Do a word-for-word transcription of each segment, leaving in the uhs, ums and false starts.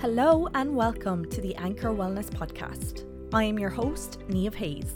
Hello and welcome to the Anchor Wellness Podcast. I am your host, Niamh Hayes.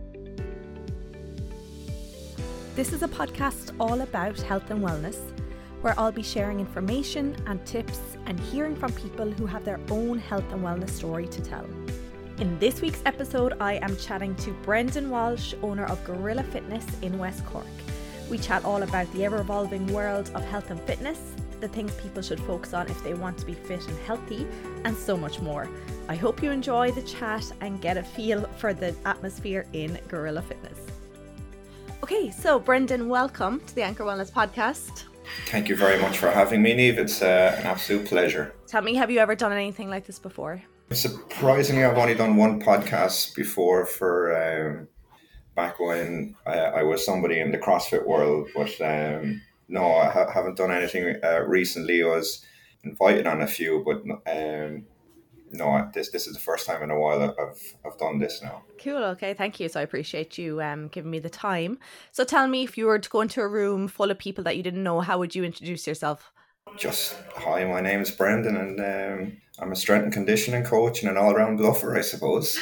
This is a podcast all about health and wellness, where I'll be sharing information and tips and hearing from people who have their own health and wellness story to tell. In this week's episode, I am chatting to Brendan Walsh, owner of Gorilla Fitness in West Cork. We chat all about the ever-evolving world of health and fitness, the things people should focus on if they want to be fit and healthy, and so much more. I hope you enjoy the chat and get a feel for the atmosphere in Gorilla Fitness. Okay, so Brendan, welcome to the Anchor Wellness Podcast. Thank you very much for having me, Niamh. It's uh, an absolute pleasure. Tell me, have you ever done anything like this before? Surprisingly, I've only done one podcast before for um, back when I, I was somebody in the CrossFit world, but um, no, I ha- haven't done anything uh, recently. I was invited on a few, but um, no, this this is the first time in a while I've I've done this now. Cool. Okay, thank you. So I appreciate you um, giving me the time. So tell me, if you were to go into a room full of people that you didn't know, how would you introduce yourself? Just, hi, my name is Brendan, and um, I'm a strength and conditioning coach and an all-round bluffer, I suppose.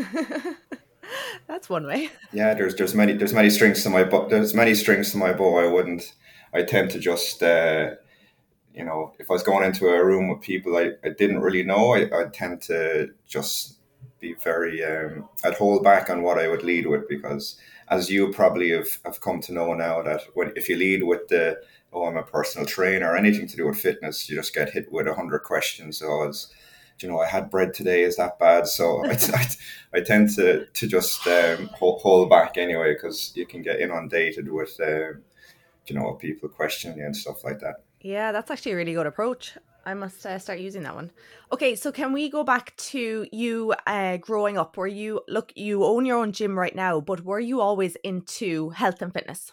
That's one way. Yeah, there's there's many there's many strings to my bow. There's many strings to my bow. I wouldn't. I tend to just, uh, you know, if I was going into a room with people I, I didn't really know, I I tend to just be very. Um, I'd hold back on what I would lead with, because, as you probably have, have come to know now, that when if you lead with the oh, I'm a personal trainer or anything to do with fitness, you just get hit with a hundred questions. So it's, you know, I had bread today, is that bad? So I, I, I tend to, to just um, hold, hold back anyway, because you can get inundated with, um, you know, people questioning you and stuff like that. Yeah, that's actually a really good approach. I must uh, start using that one. Okay, so can we go back to you uh, growing up? Were you, look, you own your own gym right now, but were you always into health and fitness?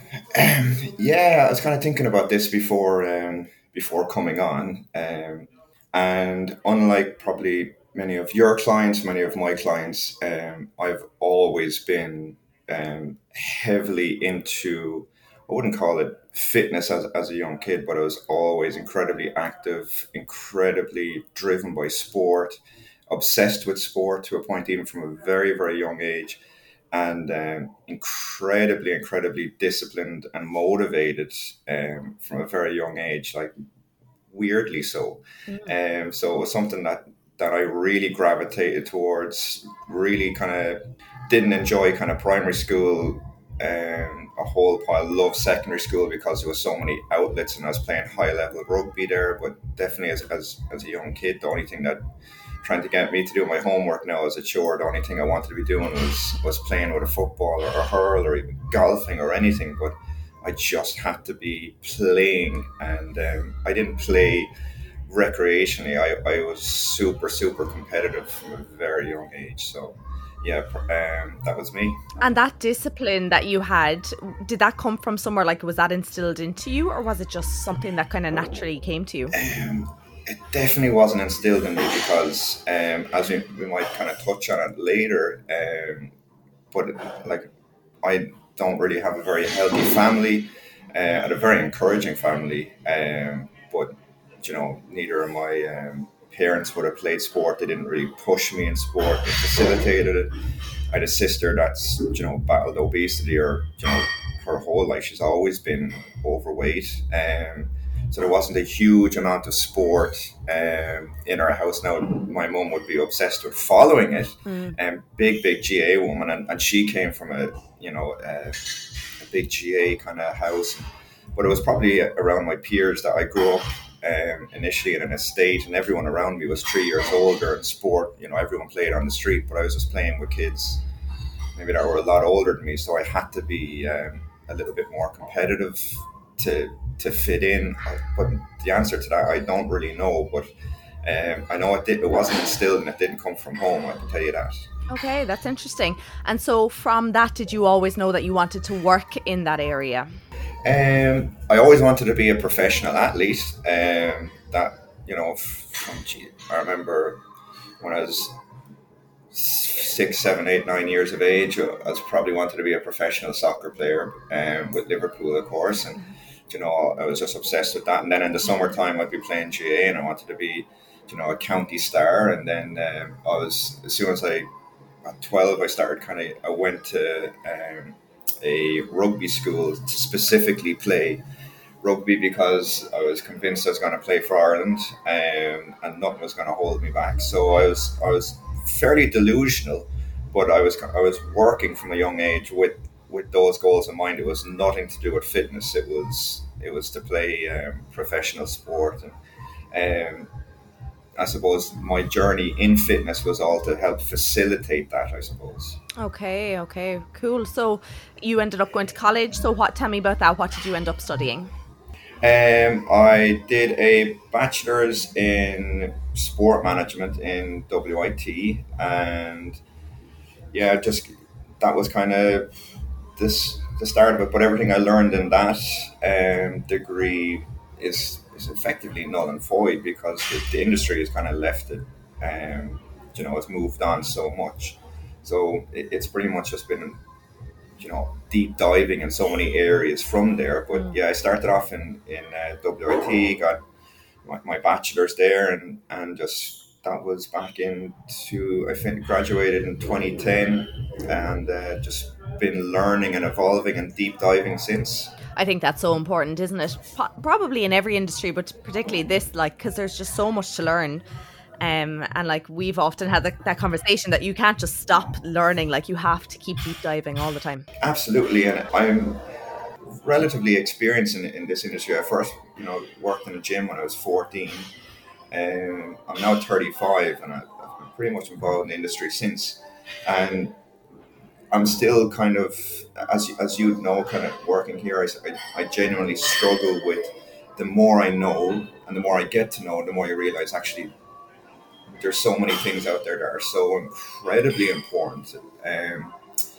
Um, yeah, I was kind of thinking about this before um, before coming on. Um, and unlike probably many of your clients, many of my clients, um, I've always been um, heavily into, I wouldn't call it fitness as, as a young kid, but I was always incredibly active, incredibly driven by sport, obsessed with sport to a point even from a very, very young age. And um, incredibly, incredibly disciplined and motivated um, from a very young age, like weirdly so. Mm. Um, so it was something that, that I really gravitated towards, really kind of didn't enjoy kind of primary school um, a whole pile. Loved secondary school because there was so many outlets and I was playing high level rugby there. But definitely as, as, as a young kid, the only thing that trying to get me to do my homework now as a chore, the only thing I wanted to be doing was was playing with a football or a hurl or even golfing or anything, but I just had to be playing. And um, I didn't play recreationally. I, I was super super competitive from a very young age, so yeah, um, that was me. And that discipline that you had, did that come from somewhere? Like, was that instilled into you, or was it just something that kind of naturally came to you? Um, It definitely wasn't instilled in me because, um, as we, we might kind of touch on it later, um, but like I don't really have a very healthy family, uh, and a very encouraging family, um, but you know, neither of my um, parents would have played sport. They didn't really push me in sport. They facilitated it. I had a sister that's, you know, battled obesity, or, you know, her whole life she's always been overweight. Um, So there wasn't a huge amount of sport um, in our house. Now, my mum would be obsessed with following it, and mm. um, big, big G A woman, and, and she came from a, you know, a, a big G A kind of house. But it was probably around my peers that I grew up um, initially in an estate, and everyone around me was three years older in sport. You know, everyone played on the street, but I was just playing with kids maybe that were a lot older than me. So I had to be um, a little bit more competitive to to fit in. But the answer to that I don't really know, but um, I know it did, it wasn't instilled and it didn't come from home, I can tell you that. Okay, that's interesting. And so from that, did you always know that you wanted to work in that area? Um, I always wanted to be a professional athlete. Um, that, you know, from, gee, I remember when I was six, seven, eight, nine years of age, I was probably wanted to be a professional soccer player, um, with Liverpool, of course, and you know, I was just obsessed with that. And then in the summertime, I'd be playing G A, and I wanted to be you know, a county star. And then um, I was, as soon as I, at twelve, I started kind of, I went to um, a rugby school to specifically play rugby because I was convinced I was going to play for Ireland, um, and nothing was going to hold me back. So I was I was fairly delusional, but I was I was working from a young age with, with those goals in mind. It was nothing to do with fitness. It was it was to play um, professional sport, and um, I suppose my journey in fitness was all to help facilitate that, I suppose. Okay, okay, cool. So you ended up going to college. So what? Tell me about that. What did you end up studying? Um, I did a bachelor's in sport management in W I T, and yeah, just that was kind of this the start of it. But everything I learned in that um, degree is is effectively null and void because the, the industry has kind of left it. Um, you know, it's moved on so much, so it, it's pretty much just been, you know, deep diving in so many areas from there. But Mm. yeah, I started off in in uh, W I T, got my, my bachelor's there, and and just that was back into, I think, graduated in twenty ten, and uh, just been learning and evolving and deep diving since. I think that's so important, isn't it? Po- probably in every industry, but particularly this, like, because there's just so much to learn. Um, and like we've often had the, that conversation that you can't just stop learning. Like you have to keep deep diving all the time. Absolutely, and I'm relatively experienced in, in this industry. I first, you know, worked in a gym when I was fourteen. Um, I'm now thirty-five, and I, I've been pretty much involved in the industry since. And I'm still kind of, as as you know, kind of working here. I, I, I genuinely struggle with the more I know and the more I get to know, the more you realize actually there's so many things out there that are so incredibly important. Um,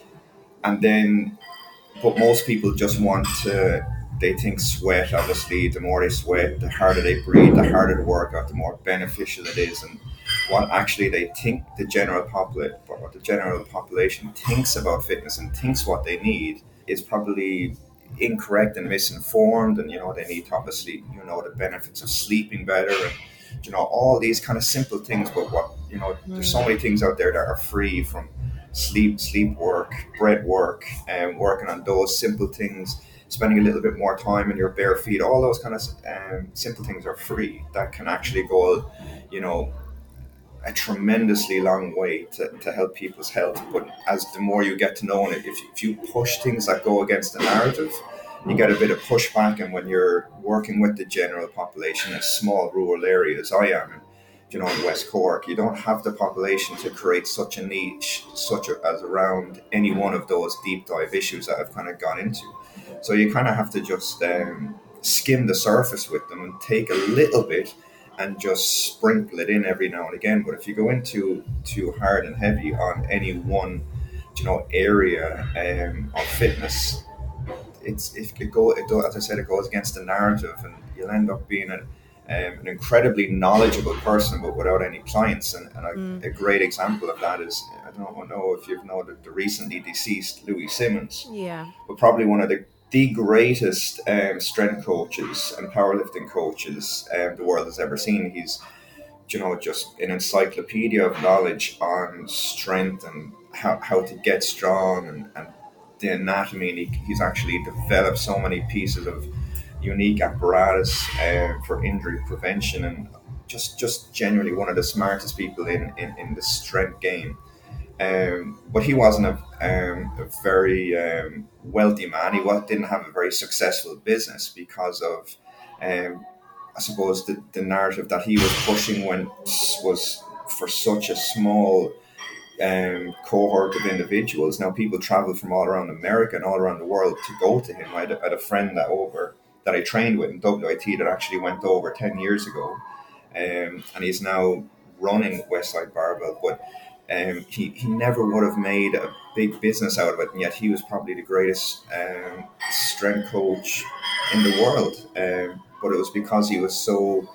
and then, but most people just want to, they think sweat, obviously, the more they sweat, the harder they breathe, the harder the workout, the more beneficial it is. And what actually they think the general public, what the general population thinks about fitness and thinks what they need is probably incorrect and misinformed. And, you know, they need to obviously, you know, the benefits of sleeping better and, you know, all these kind of simple things. But what, you know, there's so many things out there that are free, from sleep, sleep work, breath work, and um, working on those simple things, spending a little bit more time in your bare feet. All those kind of um, simple things are free that can actually go, you know, a tremendously long way to, to help people's health. But as the more you get to know it, if, if you push things that go against the narrative, you get a bit of pushback. And when you're working with the general population in small rural areas, I am in, you know, in West Cork, you don't have the population to create such a niche, such a, as around any one of those deep dive issues that I've kind of gone into. So you kind of have to just um, skim the surface with them and take a little bit and just sprinkle it in every now and again. But if you go into too hard and heavy on any one, you know, area um, of fitness, it's it could go. It does, as I said, it goes against the narrative, and you'll end up being an um, an incredibly knowledgeable person, but without any clients. And, and a, Mm. a great example of that is, I don't know if you've known the recently deceased Louis Simmons, Yeah. but probably one of the the greatest um, strength coaches and powerlifting coaches um, the world has ever seen. He's, you know, just an encyclopedia of knowledge on strength and how, how to get strong, and, and the anatomy. And he, he's actually developed so many pieces of unique apparatus uh, for injury prevention, and just just genuinely one of the smartest people in, in, in the strength game. Um, but he wasn't a, um, a very um, wealthy man. He was, didn't have a very successful business because of, um, I suppose, the, the narrative that he was pushing when was for such a small um, cohort of individuals. Now people travel from all around America and all around the world to go to him. I had a, I had a friend that over that I trained with in W I T that actually went over ten years ago, um, and he's now running Westside Barbell. But um, he, he never would have made a big business out of it, and yet he was probably the greatest um, strength coach in the world. Um, but it was because he was so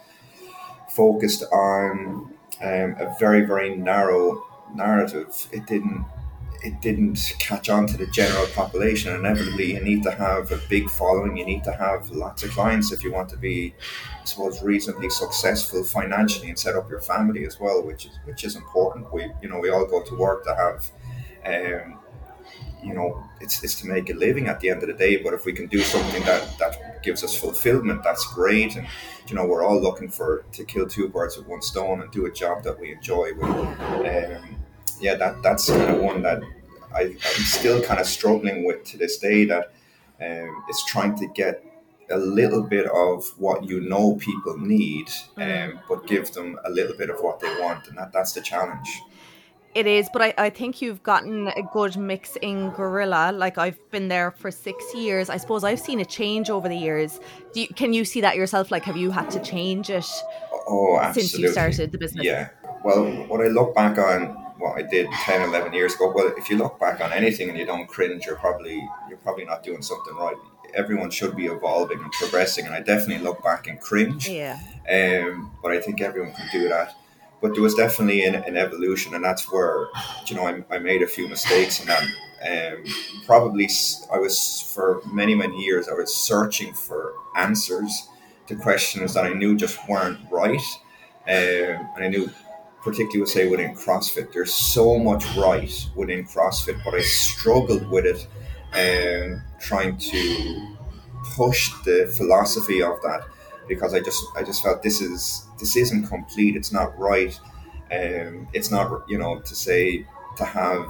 focused on um, a very, very narrow narrative. It didn't it didn't catch on to the general population. Inevitably, you need to have a big following. You need to have lots of clients if you want to be, I suppose, reasonably successful financially and set up your family as well, which is which is important. We, you know, we all go to work to have, um, you know, it's it's to make a living at the end of the day. But if we can do something that that gives us fulfillment, that's great. And you know, we're all looking for to kill two birds with one stone and do a job that we enjoy. But, um, yeah, that that's kind of one that I, I'm still kind of struggling with to this day. That um, is trying to get a little bit of what you know people need, um, but give them a little bit of what they want, and that, that's the challenge. It is, but I, I think you've gotten a good mix in Gorilla. Like, I've been there for six years. I suppose I've seen a change over the years. Do you, can you see that yourself? Like, have you had to change it Oh, absolutely. since you started the business? Yeah. Well, when I look back on what I did ten, eleven years ago, well, if you look back on anything and you don't cringe, you're probably you're probably not doing something right. Everyone should be evolving and progressing, and I definitely look back and cringe. Yeah. Um, but I think everyone can do that. But there was definitely an, an evolution, and that's where, you know, I, I made a few mistakes, and that um, probably I was, for many, many years, I was searching for answers to questions that I knew just weren't right. Um, and I knew, particularly would say within CrossFit, there's so much right within CrossFit, but I struggled with it, um, trying to push the philosophy of that, because I just I just felt this is this isn't complete. It's not right. Um, it's not, you know, to say to have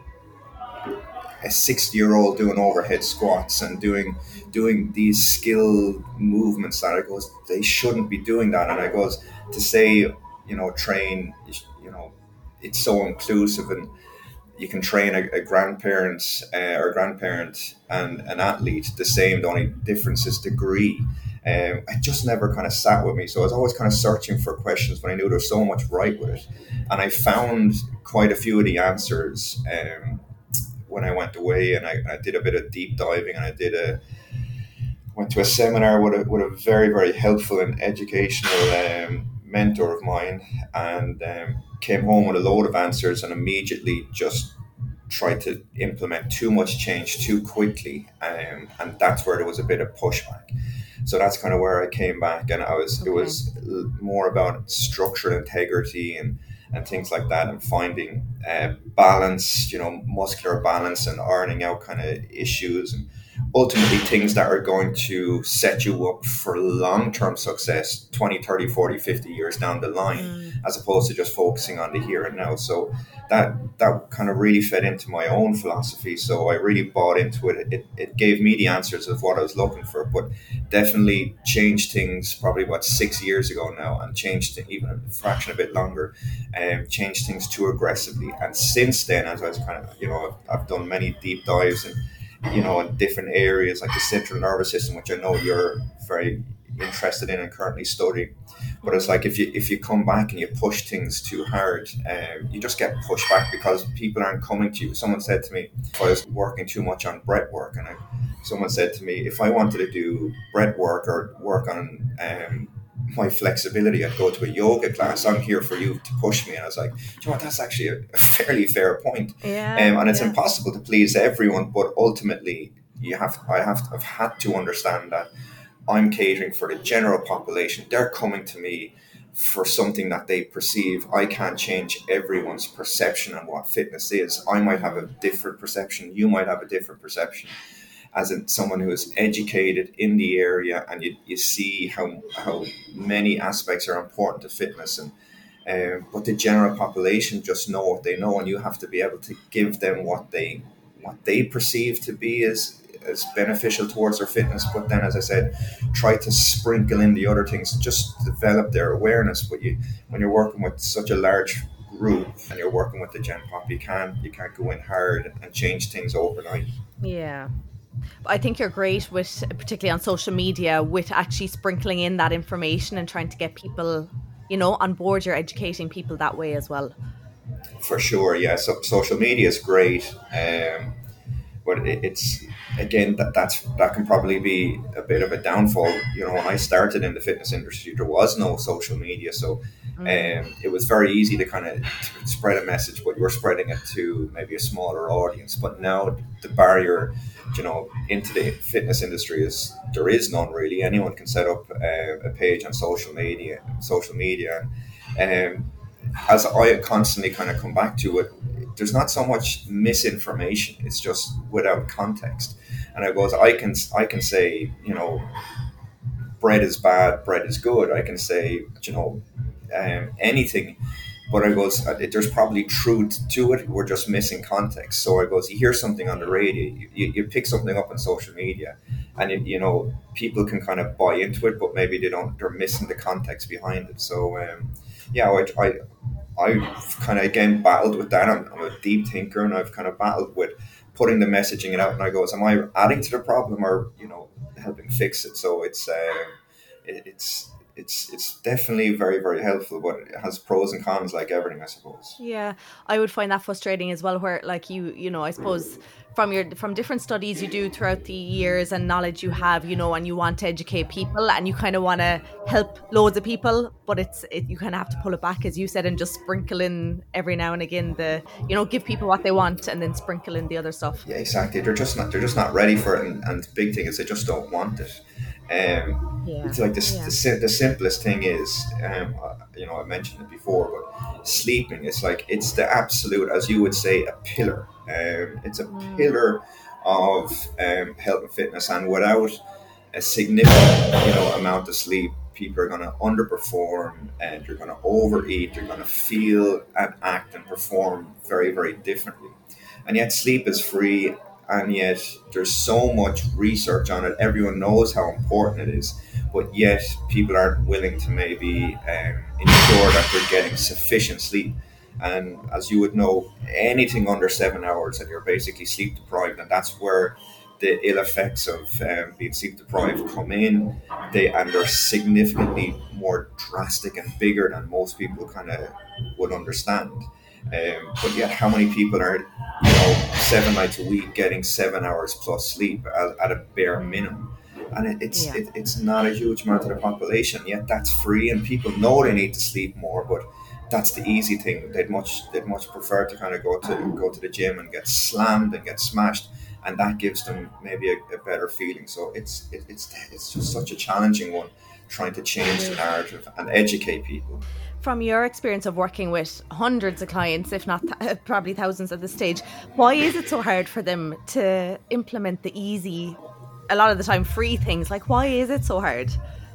a sixty year old doing overhead squats and doing doing these skill movements that I goes, they shouldn't be doing that. And I goes to say, you know, train, you know, it's so inclusive, and you can train a, a grandparent uh, or grandparent and an athlete the same. The only difference is degree. Um, it just never kind of sat with me. So I was always kind of searching for questions when I knew there was so much right with it. And I found quite a few of the answers um, when I went away, and I, I did a bit of deep diving, and I did a went to a seminar with a, with a very, very helpful and educational um, mentor of mine, and um, came home with a load of answers, and immediately just tried to implement too much change too quickly. Um, and that's where there was a bit of pushback. So that's kind of where I came back, and I was okay. It was more about structural integrity and, and things like that, and finding uh, balance, you know, muscular balance, and ironing out kind of issues, and ultimately things that are going to set you up for long-term success twenty, thirty, forty, fifty years down the line, mm. as opposed to just focusing on the here and now. So that that kind of really fed into my own philosophy. So I really bought into it. It, it gave me the answers of what I was looking for, but definitely changed things probably about six years ago now, and changed even a fraction a bit longer, and um, changed things too aggressively. And since then, as I was kind of, you know, I've, I've done many deep dives and, you know, in different areas like the central nervous system, which I know you're very interested in and currently studying. But it's like if you if you come back and you push things too hard, um, you just get pushed back because people aren't coming to you. Someone said to me, if I was working too much on breath work, and I, someone said to me, if I wanted to do breath work or work on um, my flexibility, I'd go to a yoga class. I'm here for you to push me. And I was like, do you know what, that's actually a, a fairly fair point. Yeah, um, and it's yeah. impossible to please everyone, but ultimately you have I have to, I've had to understand that I'm catering for the general population. They're coming to me for something that they perceive. I can't change everyone's perception on what fitness is. I might have a different perception. You might have a different perception. As in someone who is educated in the area, and you, you see how how many aspects are important to fitness, and um, but the general population just know what they know, and you have to be able to give them what they what they perceive to be as as beneficial towards their fitness. But then, as I said, try to sprinkle in the other things, just develop their awareness. But you, when you're working with such a large group and you're working with the gen pop, you can't you can't go in hard and change things overnight. Yeah. I think you're great with, particularly on social media, with actually sprinkling in that information and trying to get people, you know, on board. You're educating people that way as well. For sure, yeah. So social media is great, um, but it, it's again that that's that can probably be a bit of a downfall. You know, when I started in the fitness industry, there was no social media, so Mm. Um, it was very easy to kind of spread a message, but you were spreading it to maybe a smaller audience. But now the barrier, you know, into the fitness industry is there is none really. Anyone can set up a, a page on social media, social media, and um, as I constantly kind of come back to it, there's not so much misinformation. It's just without context. And I goes, I can I can say, you know, bread is bad, bread is good. I can say, you know, um, anything. But I goes, uh, there's probably truth to it. We're just missing context. So I goes, you hear something on the radio, you, you, you pick something up on social media, and it, you know, people can kind of buy into it, but maybe they don't. They're missing the context behind it. So um, yeah, I, I I've kind of again battled with that. I'm, I'm a deep thinker, and I've kind of battled with putting the messaging it out. And I goes, am I adding to the problem, or you know, helping fix it? So it's uh, it, it's it's it's definitely very very helpful, but it has pros and cons like everything, I suppose. Yeah, I would find that frustrating as well, where like you, you know, I suppose from your from different studies you do throughout the years and knowledge you have, you know, and you want to educate people and you kind of want to help loads of people, but it's it, you kind of have to pull it back, as you said, and just sprinkle in every now and again the, you know, give people what they want and then sprinkle in the other stuff. Yeah, exactly. They're just not they're just not ready for it, and, and the big thing is they just don't want it. Um, Yeah, it's like this, yeah. the, sim- the simplest thing is, um, uh, you know, I mentioned it before, but sleeping. It's like it's the absolute, as you would say, a pillar. Um, it's a Mm, pillar of um, health and fitness, and without a significant, you know, amount of sleep, people are going to underperform, and you're going to overeat. You're going to feel and act and perform very, very differently. And yet sleep is free, and yet there's so much research on it. Everyone knows how important it is, but yet people aren't willing to maybe um, ensure that they're getting sufficient sleep. And as you would know, anything under seven hours and you're basically sleep deprived, and that's where the ill effects of um, being sleep deprived come in. They and they're significantly more drastic and bigger than most people kind of would understand. Um, but yet, how many people are, you know, seven nights a week getting seven hours plus sleep at, at a bare minimum? And it, it's yeah. it, it's not a huge amount of the population. Yet that's free, and people know they need to sleep more. But that's the easy thing. They'd much they'd much prefer to kind of go to go to the gym and get slammed and get smashed, and that gives them maybe a, a better feeling. So it's it, it's it's just such a challenging one, trying to It change the is. narrative and educate people. From your experience of working with hundreds of clients, if not th- probably thousands at this stage, why is it so hard for them to implement the easy, a lot of the time free things? Like, why is it so hard?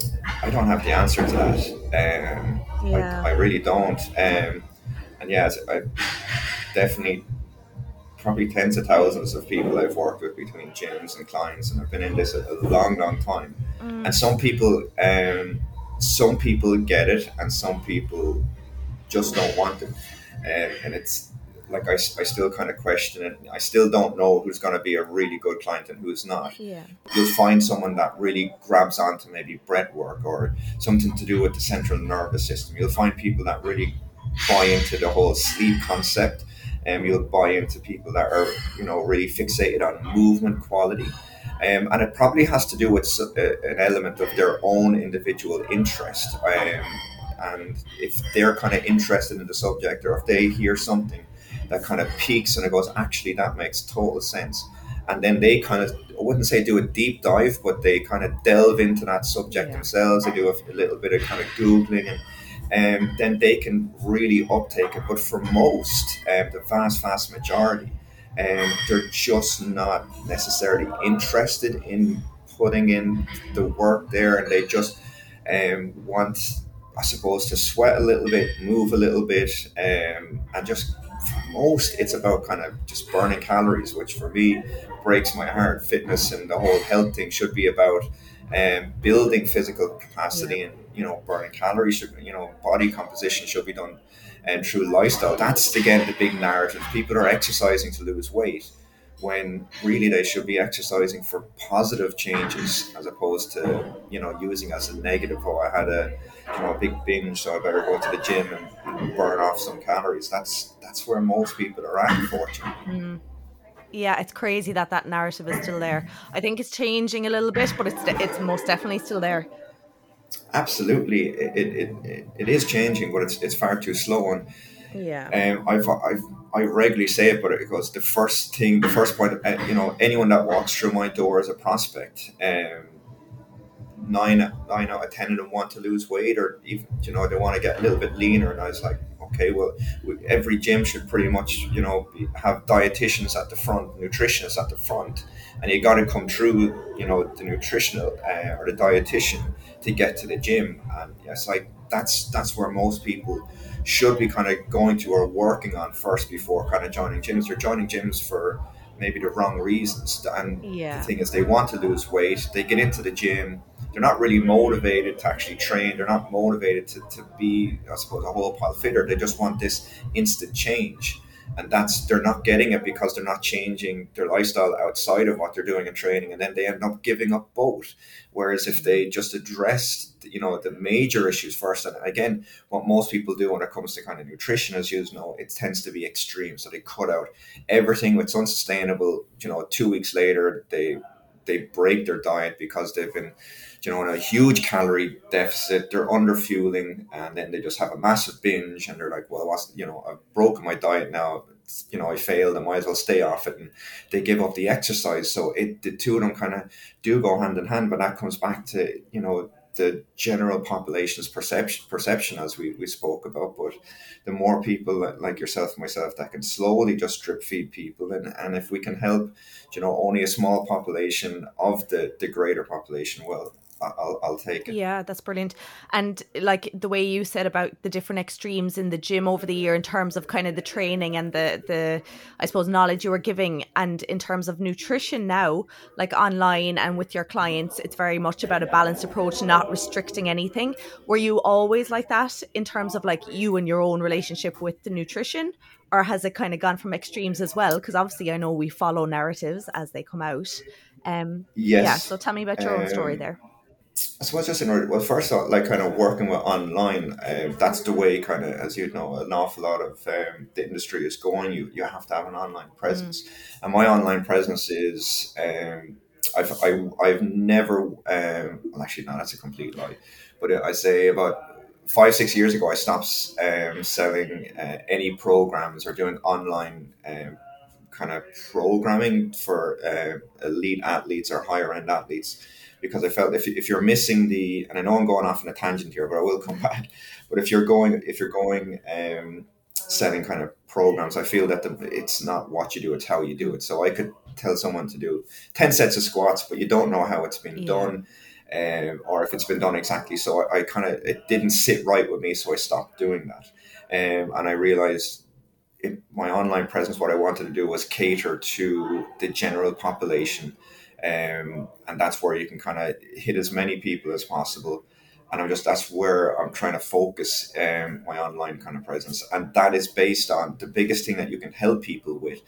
I don't have the answer to that. Um, Yeah. I, I really don't. Um, and yes, I definitely probably tens of thousands of people I've worked with between gyms and clients, and I've been in this a, a long, long time. And Mm, some people, um, some people get it, and some people just don't want it. Um, and it's like I, I still kind of question it. I still don't know who's going to be a really good client and who's not. yeah. You'll find someone that really grabs onto maybe breath work or something to do with the central nervous system. You'll find people that really buy into the whole sleep concept, and you'll buy into people that are, you know, really fixated on movement quality. Um, and it probably has to do with s- uh, an element of their own individual interest. Um, and if they're kind of interested in the subject, or if they hear something that kind of piques and it goes, actually, that makes total sense. And then they kind of, I wouldn't say do a deep dive, but they kind of delve into that subject Yeah. themselves. They do a, a little bit of kind of Googling, and um, then they can really uptake it. But for most, um, the vast, vast majority, um, they're just not necessarily interested in putting in the work there, and they just um, want, I suppose, to sweat a little bit, move a little bit, um, and just for most, it's about kind of just burning calories, which for me breaks my heart. Fitness and the whole health thing should be about um, building physical Yeah. capacity, and you know, burning calories. Should, you know, body composition should be done and through lifestyle. That's again the big narrative. People are exercising to lose weight, when really they should be exercising for positive changes, as opposed to, you know, using as a negative. Oh, I had a, you know, a big binge, so I better go to the gym and burn off some calories. That's that's where most people are at, unfortunately. Mm. Yeah, it's crazy that that narrative is still there. I think it's changing a little bit, but it's de- it's most definitely still there. Absolutely, it, it, it, it is changing, but it's it's far too slow. And Yeah. um, I've, I've I regularly say it, but it goes the first thing, the first point. Uh, you know, anyone that walks through my door as a prospect, um, nine nine out of ten of them want to lose weight, or even you know they want to get a little bit leaner. And I was like, okay, well, we, every gym should pretty much you know be, have dietitians at the front, nutritionists at the front, and you got to come through you know the nutritional uh, or the dietitian to get to the gym. And yes, like that's that's where most people should be kind of going to or working on first before kind of joining gyms. They're joining gyms for maybe the wrong reasons. And the Yeah. thing is, they want to lose weight. They get into the gym. They're not really motivated to actually train. They're not motivated to, to be, I suppose, a whole pile fitter. They just want this instant change. And that's, they're not getting it because they're not changing their lifestyle outside of what they're doing in training. And then they end up giving up both. Whereas if they just addressed, you know, the major issues first, and again, what most people do when it comes to kind of nutrition, as you know, it tends to be extreme. So they cut out everything that's unsustainable. You know, two weeks later, they they break their diet because they've been, you know, in a huge calorie deficit. They're under fueling, and then they just have a massive binge, and they're like, well, what's, you know, I've broken my diet now. It's, you know, I failed. I might as well stay off it, and they give up the exercise. So it the two of them kind of do go hand in hand, but that comes back to you know the general population's perception perception as we, we spoke about. But the more people like yourself and myself that can slowly just drip feed people, and, and if we can help you know only a small population of the the greater population, well, I'll, I'll take it. Yeah, that's brilliant. And like the way you said about the different extremes in the gym over the year in terms of kind of the training and the, the I suppose, knowledge you were giving. And in terms of nutrition now, like online and with your clients, it's very much about a balanced approach, not restricting anything. Were you always like that in terms of like you and your own relationship with the nutrition? Or has it kind of gone from extremes as well? Because obviously I know we follow narratives as they come out. Um, yeah, Yes. so tell me about your own story Um, there. I suppose just in order, well, first of all, like kind of working with online, uh, that's the way kind of, as you know, an awful lot of um, the industry is going. You you have to have an online Mm. presence, and my online presence is, um, I've I, I've never, um, well, actually, no, that's a complete lie, but I say about five six years ago, I stopped um, selling uh, any programs or doing online. Um, kind of programming for uh, elite athletes or higher end athletes, because I felt if, if you're missing the, and I know I'm going off on a tangent here, but I will come back. But if you're going, if you're going, um, setting kind of programs, I feel that the, it's not what you do, it's how you do it. So I could tell someone to do ten sets of squats, but you don't know how it's been Yeah. done. Um, or if it's been done exactly. So I, I kind of, it didn't sit right with me. So I stopped doing that. Um, and I realized in my online presence, what I wanted to do was cater to the general population, um, and that's where you can kind of hit as many people as possible. And I'm just that's where I'm trying to focus um, my online kind of presence, and that is based on the biggest thing that you can help people with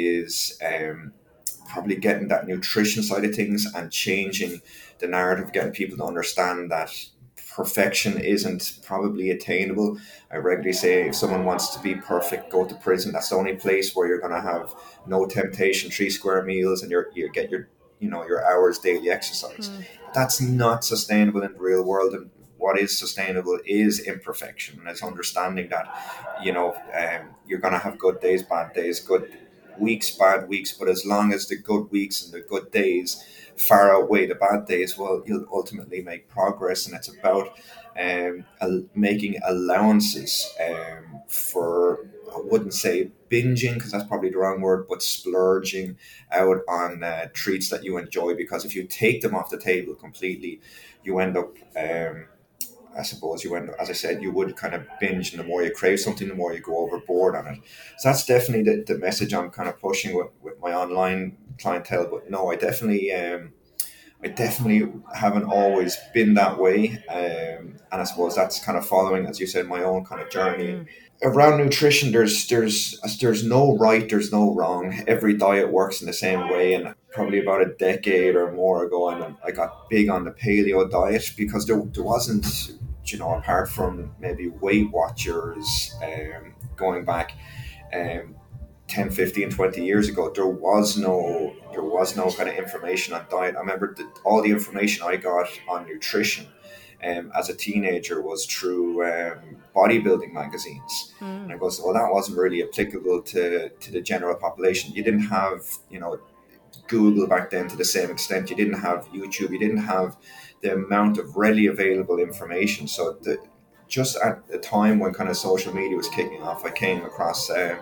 is um, probably getting that nutrition side of things and changing the narrative, getting people to understand that perfection isn't probably attainable. I regularly say if someone wants to be perfect, go to prison. That's the only place where you're going to have no temptation, three square meals, and you're, you get your you know your hours daily exercise. Mm. That's not sustainable in the real world. And what is sustainable is imperfection, and it's understanding that you know um, you're going to have good days, bad days, good weeks, bad weeks. But as long as the good weeks and the good days far outweigh the bad days, well, you'll ultimately make progress. And it's about um, al- making allowances um, for, I wouldn't say binging because that's probably the wrong word, but splurging out on uh, treats that you enjoy. Because if you take them off the table completely, you end up. Um, I suppose you end, as I said, you would kind of binge, and the more you crave something, the more you go overboard on it. So that's definitely the, the message I'm kind of pushing with, with my online clientele. But no, I definitely, um, I definitely haven't always been that way, um, and I suppose that's kind of following, as you said, my own kind of journey Mm. around nutrition. There's there's there's no right, there's no wrong. Every diet works in the same way. And probably about a decade or more ago, I, I got big on the paleo diet because there, there wasn't, you know, apart from maybe Weight Watchers, um, going back um, ten, fifteen, twenty years ago, there was no there was no kind of information on diet. I remember that all the information I got on nutrition um, as a teenager was through um, bodybuilding magazines. Mm. And I goes, well, that wasn't really applicable to, to the general population. You didn't have, you know, Google back then to the same extent. You didn't have YouTube. You didn't have the amount of readily available information. So the, just at the time when kind of social media was kicking off, I came across uh,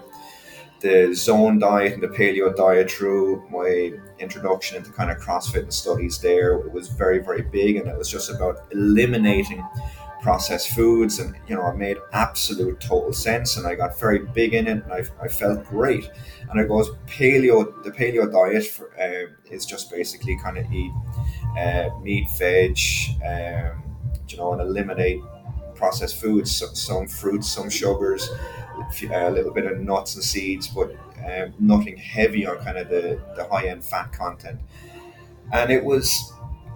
the zone diet and the paleo diet through my introduction into kind of CrossFit and studies there. It was very, very big, and it was just about eliminating processed foods, and you know, it made absolute total sense, and I got very big in it, and I, I felt great. And it goes paleo, the paleo diet for, uh, is just basically kind of eat uh, meat, veg, um, you know, and eliminate processed foods, some, some fruits, some sugars, a little bit of nuts and seeds, but um, nothing heavy on kind of the, the high-end fat content. And it was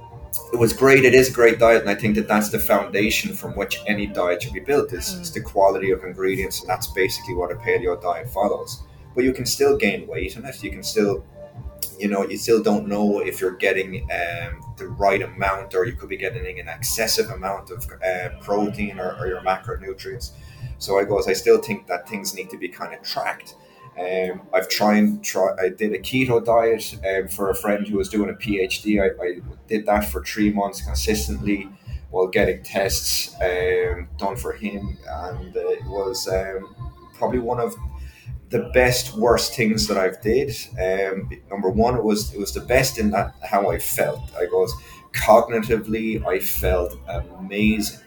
it was great. It is a great diet, and I think that that's the foundation from which any diet should be built. Is mm. it's the quality of ingredients, and that's basically what a paleo diet follows. But you can still gain weight in it. You can still, you know, you still don't know if you're getting um, the right amount, or you could be getting an excessive amount of uh, protein or, or your macronutrients. So I goes, I still think that things need to be kind of tracked. Um, I've tried, try, I did a keto diet um, for a friend who was doing a PhD. I, I did that for three months consistently while getting tests um, done for him. And uh, it was um, probably one of the best, worst things that I've did. Um, number one, it was, it was the best in that how I felt. I goes, cognitively, I felt amazing.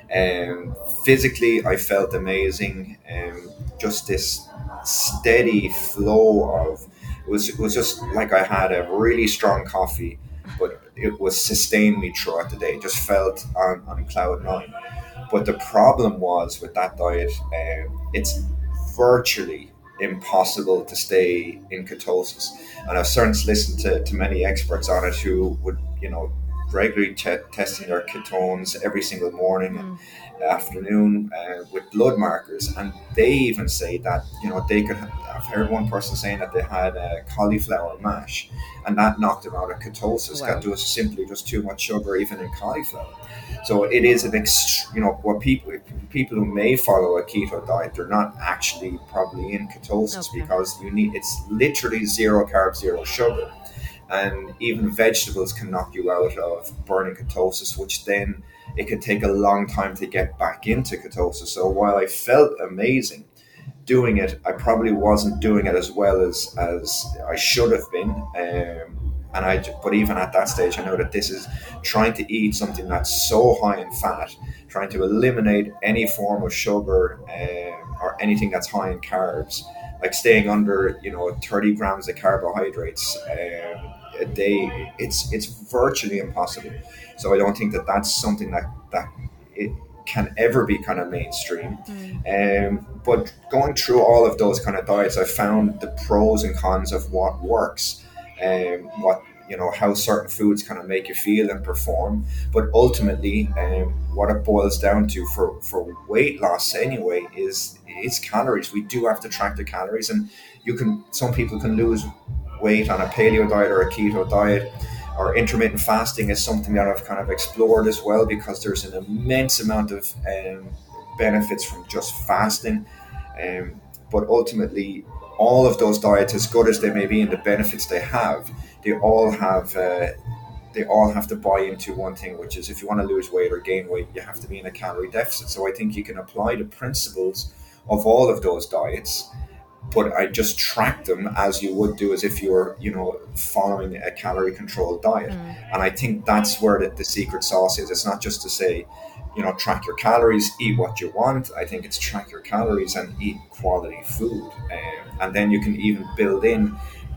Um, physically, I felt amazing. Um, just this steady flow of it was it was just like I had a really strong coffee, but it was sustained me throughout the day. Just felt on, on cloud nine. But the problem was with that diet, um, it's virtually impossible to stay in ketosis. And I've certainly listened to, to many experts on it who would, you know, regularly te- testing their ketones every single morning mm. and afternoon uh, with blood markers, and they even say that, you know, they could have, I've heard one person saying that they had a cauliflower mash and that knocked them out of ketosis. Wow. That was simply just too much sugar even in cauliflower. So it is an ext- you know, what people people who may follow a keto diet, they're not actually probably in ketosis okay. because you need, it's literally zero carbs, zero sugar. And even vegetables can knock you out of burning ketosis, which then it can take a long time to get back into ketosis. So while I felt amazing doing it, I probably wasn't doing it as well as, as I should have been. Um, and I, but even at that stage, I know that this is trying to eat something that's so high in fat, trying to eliminate any form of sugar um, or anything that's high in carbs, like staying under, you know, thirty grams of carbohydrates um, a day. It's it's virtually impossible. So I don't think that that's something that that it can ever be kind of mainstream. Mm. Um, but going through all of those kind of diets, I found the pros and cons of what works, and um, what, you know, how certain foods kind of make you feel and perform. But ultimately, um, what it boils down to for, for weight loss anyway is it's calories. We do have to track the calories, and you can, some people can lose weight on a paleo diet or a keto diet, or intermittent fasting is something that I've kind of explored as well, because there's an immense amount of um, benefits from just fasting. Um, but ultimately, all of those diets, as good as they may be and the benefits they have, they all have uh, they all have to buy into one thing, which is if you want to lose weight or gain weight, you have to be in a calorie deficit. So I think you can apply the principles of all of those diets, but I just track them as you would do as if you were, you know, following a calorie controlled diet. Mm. And I think that's where the, the secret sauce is. It's not just to say, you know, track your calories, eat what you want. I think it's track your calories and eat quality food. Um, and then you can even build in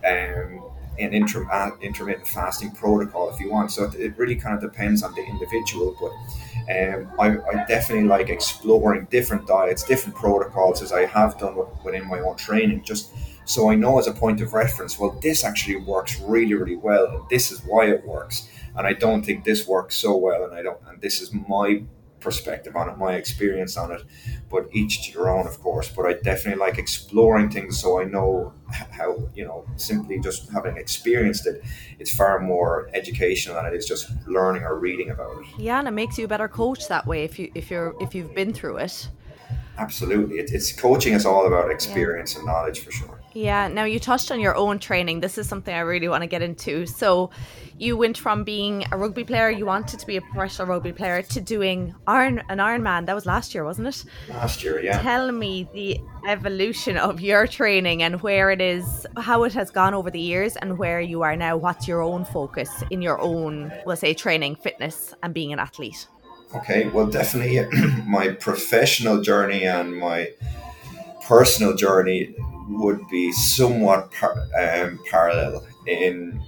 um, an inter- uh, intermittent fasting protocol if you want. So it, it really kind of depends on the individual. But um, I, I definitely like exploring different diets, different protocols, as I have done within my own training, just so I know as a point of reference, well, this actually works really, really well, and this is why it works. And I don't think this works so well, and I don't, and this is my perspective on it, my experience on it, but each to their own, of course. But I definitely like exploring things, so I know how, you know, simply just having experienced it, it's far more educational than it is just learning or reading about it. Yeah, and it makes you a better coach that way if you if you're if you've been through it. Absolutely, it, it's coaching is all about experience yeah. and knowledge for sure. Yeah. Now, you touched on your own training. This is something I really want to get into. So you went from being a rugby player, you wanted to be a professional rugby player, to doing Iron, an Ironman. That was last year, wasn't it? Last year, yeah. Tell me the evolution of your training and where it is, how it has gone over the years and where you are now. What's your own focus in your own, we'll say, training, fitness and being an athlete? Okay, well, definitely my professional journey and my personal journey would be somewhat par- um, parallel, in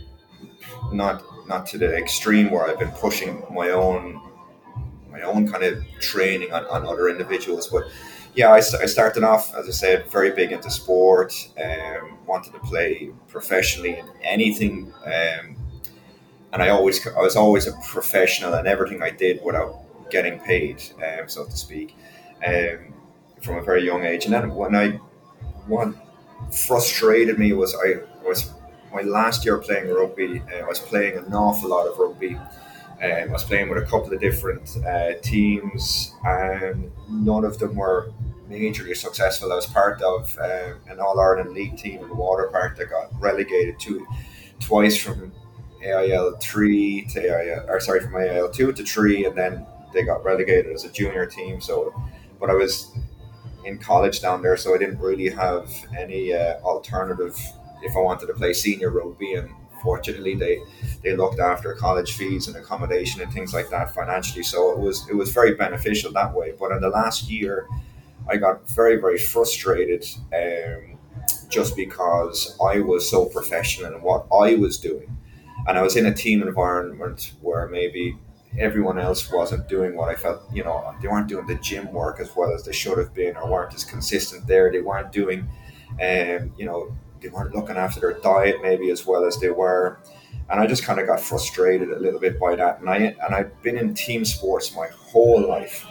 not not to the extreme where I've been pushing my own my own kind of training on, on other individuals. But yeah, I, I started off, as I said, very big into sport, um, wanted to play professionally in anything, um, and I always I was always a professional in everything I did without getting paid, um, so to speak, um, from a very young age. And then when I what frustrated me was I was my last year playing rugby. uh, I was playing an awful lot of rugby. um, I was playing with a couple of different uh, teams, and none of them were majorly successful. I was part of uh, an All-Ireland League team in the Water Park that got relegated to twice from A I L three to A I L, or sorry, from A I L two to three, and then they got relegated as a junior team. So, but I was in college down there, so I didn't really have any uh, alternative if I wanted to play senior rugby. And fortunately, they they looked after college fees and accommodation and things like that financially. So it was it was very beneficial that way. But in the last year, I got very very frustrated, um, just because I was so professional in what I was doing, and I was in a team environment where maybe everyone else wasn't doing what I felt, you know, they weren't doing the gym work as well as they should have been, or weren't as consistent there. They weren't doing, um, you know, they weren't looking after their diet maybe as well as they were. And I just kind of got frustrated a little bit by that. And, I, and I've been in team sports my whole life.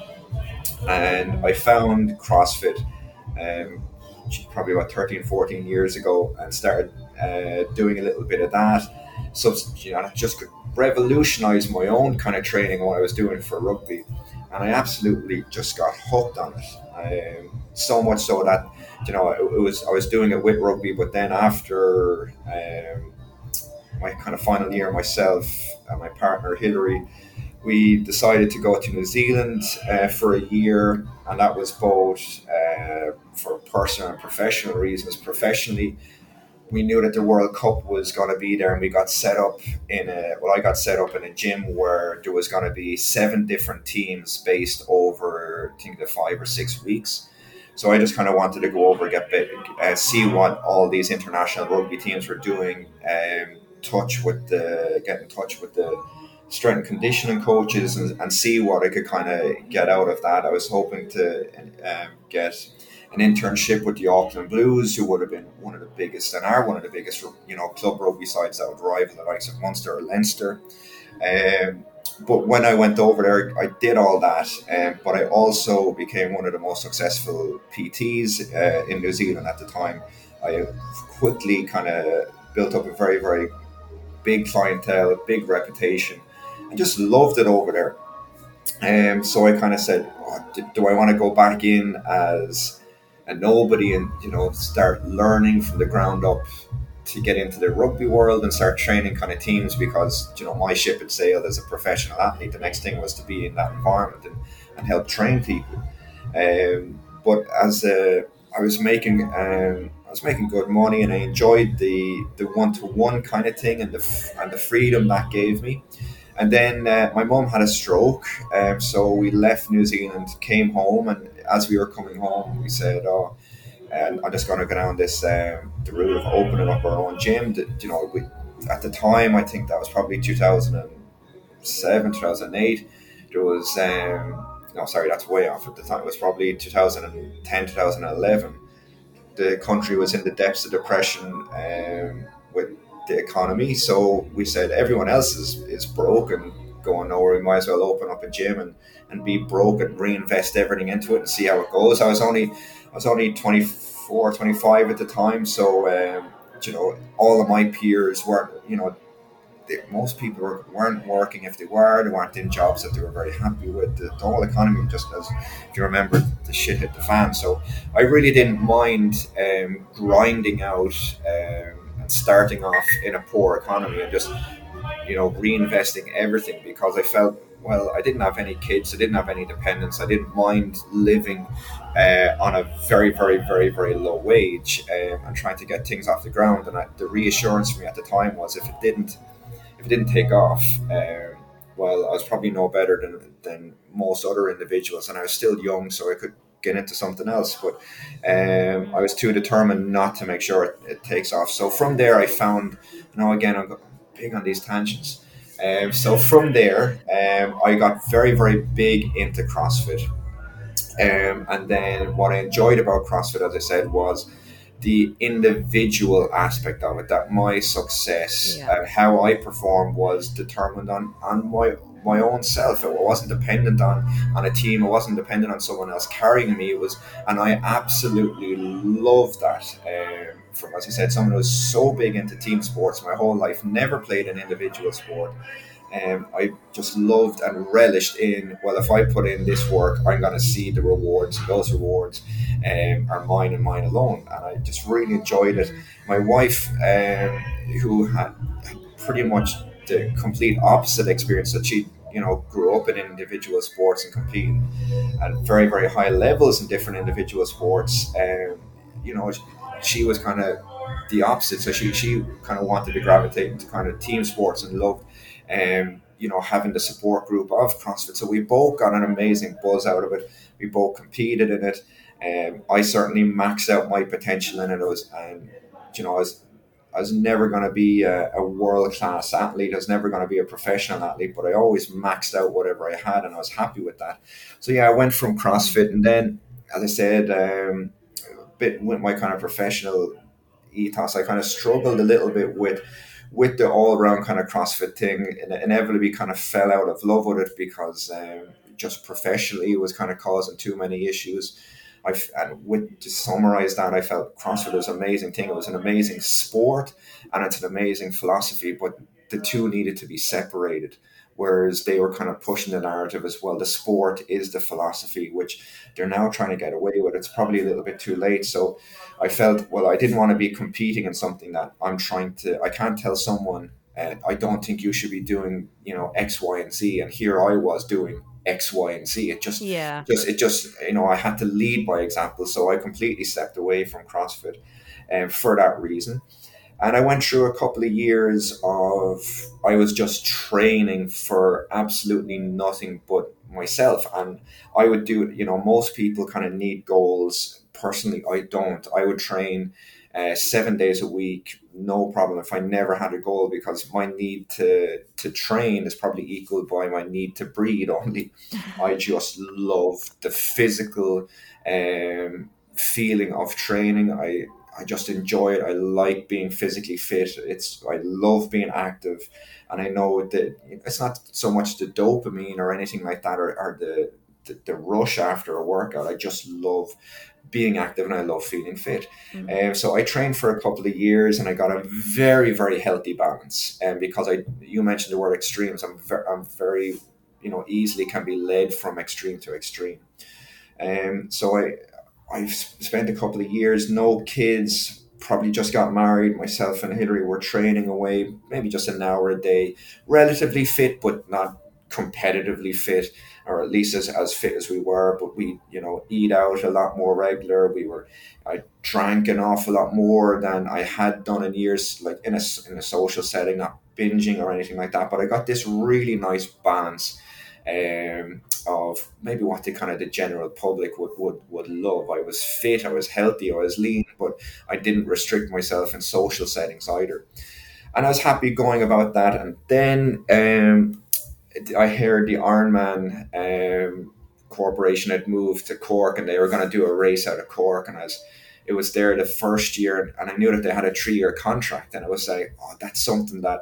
And I found CrossFit um, probably about thirteen, fourteen years ago, and started uh, doing a little bit of that. So, you know, just revolutionized my own kind of training, what I was doing for rugby, and I absolutely just got hooked on it. Um, so much so that, you know, it, it was I was doing it with rugby, but then after um, my kind of final year, myself and my partner Hilary, we decided to go to New Zealand uh, for a year, and that was both uh, for personal and professional reasons. Professionally, we knew that the World Cup was going to be there, and we got set up in a, well, I got set up in a gym where there was going to be seven different teams based over, I think, the five or six weeks. So I just kind of wanted to go over, get bit, uh, see what all these international rugby teams were doing, um, touch with the, get in touch with the strength and conditioning coaches, and, and see what I could kind of get out of that. I was hoping to um, get an internship with the Auckland Blues, who would have been one of the biggest, and are one of the biggest, you know, club rugby sides that would rival the likes of Munster or Leinster. Um, but when I went over there, I did all that, um, but I also became one of the most successful P Ts uh, in New Zealand at the time. I quickly kind of built up a very, very big clientele, a big reputation, and just loved it over there. Um, so I kind of said, oh, do, do I want to go back in as a nobody and, you know, start learning from the ground up to get into the rugby world and start training kind of teams? Because, you know, my ship had sailed as a professional athlete. The next thing was to be in that environment and, and help train people. Um, but as a, I was making um, I was making good money, and I enjoyed the the one to one kind of thing, and the and the freedom that gave me. And then uh, my mum had a stroke, um, so we left New Zealand, came home, and as we were coming home, we said, "Oh, and I'm just going to go down this um, the route of opening up our own gym." That, you know, we, at the time, I think that was probably two thousand seven, two thousand eight. There was, um, no, sorry, that's way off. At the time, it was probably two thousand ten, two thousand eleven. The country was in the depths of depression um, with the economy, so we said everyone else is, is broke, and going nowhere. We might as well open up a gym and, and be broke and reinvest everything into it and see how it goes. I was only I was only twenty-four, twenty-five at the time, so um, you know, all of my peers weren't, you know, they, most people were, weren't working. If they were, they weren't in jobs that they were very happy with. The, the whole economy, just as if you remember, the shit hit the fan. So I really didn't mind um, grinding out um, and starting off in a poor economy and just, you know, reinvesting everything, because I felt, well, I didn't have any kids, I didn't have any dependents, I didn't mind living uh, on a very, very, very, very low wage um, and trying to get things off the ground. And I, the reassurance for me at the time was, if it didn't, if it didn't take off, um, well, I was probably no better than than most other individuals, and I was still young, so I could get into something else. But um, I was too determined not to make sure it, it takes off. So from there, I found, now again, I'm big on these tangents. Um, so from there, um, I got very, very big into CrossFit. Um, and then what I enjoyed about CrossFit, as I said, was the individual aspect of it, that my success Yeah. and how I performed was determined on, on my my own self. It wasn't dependent on, on a team. It wasn't dependent on someone else carrying me. It was, and I absolutely loved that. Um, from, as I said, someone who was so big into team sports my whole life, never played an individual sport. Um, I just loved and relished in, well, if I put in this work, I'm going to see the rewards. Those rewards um, are mine and mine alone. And I just really enjoyed it. My wife, um, who had pretty much the complete opposite experience, that she, you know, grew up in individual sports and competing at very, very high levels in different individual sports. Um, you know, she was kind of the opposite. So she, she kind of wanted to gravitate into kind of team sports and loved Um, you know, having the support group of CrossFit. So we both got an amazing buzz out of it. We both competed in it. Um, I certainly maxed out my potential in it. I was, and you know, I was, I was never going to be a, a world-class athlete. I was never going to be a professional athlete, but I always maxed out whatever I had, and I was happy with that. So yeah, I went from CrossFit, and then, as I said, um, a bit with my kind of professional ethos, I kind of struggled a little bit with with the all-around kind of CrossFit thing, and inevitably kind of fell out of love with it, because um, just professionally it was kind of causing too many issues. I and with to summarize that, I felt CrossFit was an amazing thing. It was an amazing sport, and it's an amazing philosophy, but the two needed to be separated. Whereas they were kind of pushing the narrative as well. The sport is the philosophy, which they're now trying to get away with. It's probably a little bit too late. So I felt, well, I didn't want to be competing in something that I'm trying to, I can't tell someone, uh, I don't think you should be doing, you know, X, Y, and Z. And here I was doing X, Y, and Z. It just, Yeah. just, it just, you know, I had to lead by example. So I completely stepped away from CrossFit um, for that reason. And I went through a couple of years of, I was just training for absolutely nothing but myself. And I would do, you know, most people kind of need goals. Personally, I don't. I would train uh, seven days a week, no problem, if I never had a goal, because my need to, to train is probably equal by my need to breathe only. I just love the physical um, feeling of training. I I just enjoy it. I like being physically fit. It's I love being active, and I know that it's not so much the dopamine or anything like that, or, or the, the the rush after a workout. I just love being active, and I love feeling fit. And mm-hmm. um, so I trained for a couple of years, and I got a very, very healthy balance. And um, because I, you mentioned the word extremes, I'm very, I'm very, you know, easily can be led from extreme to extreme. And um, so I. I've spent a couple of years, no kids, probably just got married. Myself and Hillary were training away, maybe just an hour a day, relatively fit, but not competitively fit, or at least as, as fit as we were. But we, you know, eat out a lot more regular. We were, I drank an awful lot more than I had done in years, like in a, in a social setting, not binging or anything like that. But I got this really nice balance um, of maybe what the kind of the general public would, would, would love. I was fit, I was healthy, I was lean, but I didn't restrict myself in social settings either. And I was happy going about that. And then um, I heard the Ironman um, Corporation had moved to Cork, and they were going to do a race out of Cork. And I was, it was there the first year, and I knew that they had a three-year contract. And I was like, oh, that's something that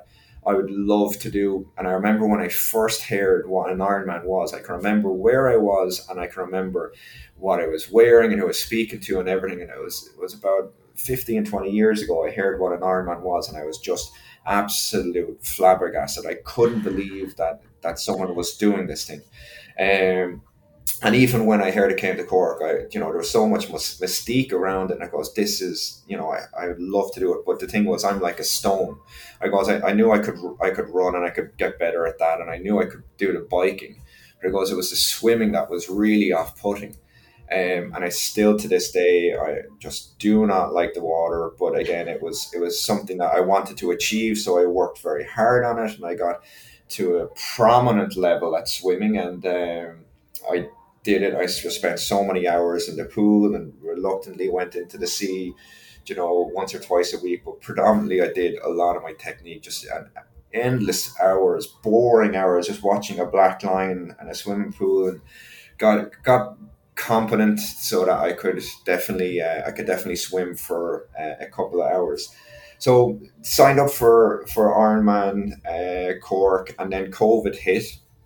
I would love to do. And I remember when I first heard what an Ironman was, I can remember where I was, and I can remember what I was wearing and who I was speaking to and everything. And it was, it was about fifteen, twenty years ago, I heard what an Ironman was, and I was just absolute flabbergasted. I couldn't believe that, that someone was doing this thing. Um, and even when I heard it came to Cork, I, you know, there was so much mystique around it. And I goes, this is, you know, I, I would love to do it. But the thing was, I'm like a stone. I goes, I, I knew I could, I could run and I could get better at that. And I knew I could do the biking. But it goes, it was the swimming that was really off-putting. Um, and I still, to this day, I just do not like the water. But again, it was, it was something that I wanted to achieve. So I worked very hard on it, and I got to a prominent level at swimming. And um, I did it. I just spent so many hours in the pool and reluctantly went into the sea, you know, once or twice a week. But predominantly, I did a lot of my technique, just an endless hours, boring hours, just watching a black line and a swimming pool, and got got competent so that I could definitely uh, I could definitely swim for uh, a couple of hours. So signed up for for Ironman uh, Cork, and then COVID hit.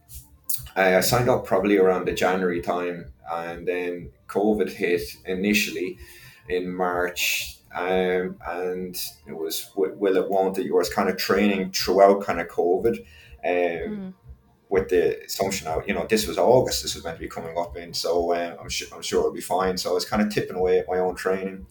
I signed up probably around the January time, and then COVID hit initially in March, um, and it was will it won't it. You was kind of training throughout kind of COVID, um, Mm. with the assumption that, you know, this was August, this was meant to be coming up in, so um, I'm sure I'm sure it'll be fine. So I was kind of tipping away at my own training.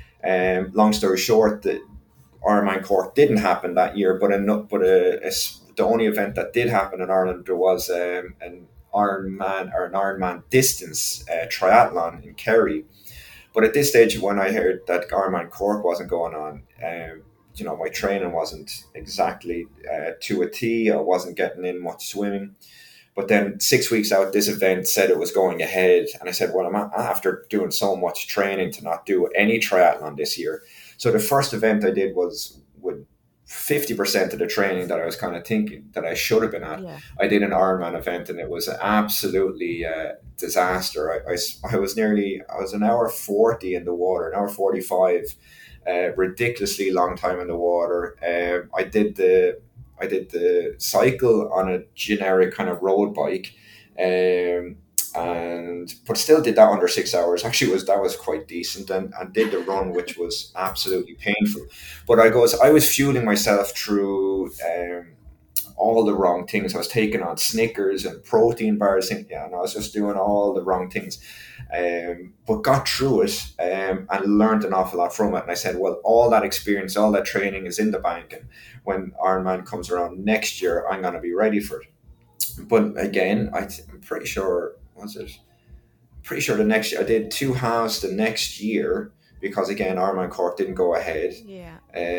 Um, long story short, the Ironman Cork didn't happen that year, but a, but a, a, the only event that did happen in Ireland, there was um, an Ironman or an Ironman distance uh, triathlon in Kerry. But at this stage, when I heard that Ironman Cork wasn't going on, um, you know, my training wasn't exactly uh, to a T. I wasn't getting in much swimming. But then six weeks out, this event said it was going ahead. And I said, well, I'm after doing so much training to not do any triathlon this year. So the first event I did was with fifty percent of the training that I was kind of thinking that I should have been at. Yeah. I did an Ironman event, and it was an absolutely uh, disaster. I, I, I was nearly, I was an hour forty in the water, an hour forty-five, uh, ridiculously long time in the water. Um, I did the, I did the cycle on a generic kind of road bike, um, and but still did that under six hours. Actually, was that was quite decent, and, and did the run, which was absolutely painful. But I goes, I was fueling myself through um, all the wrong things. I was taking on Snickers and protein bars, and, yeah, and I was just doing all the wrong things. Um, but got through it, um, and learned an awful lot from it. And I said, well, all that experience, all that training is in the bank, and when Ironman comes around next year, I'm going to be ready for it. But again, I th- I'm pretty sure, was it? Pretty sure the next year, I did two halves the next year, because again, Ironman Cork didn't go ahead. Yeah.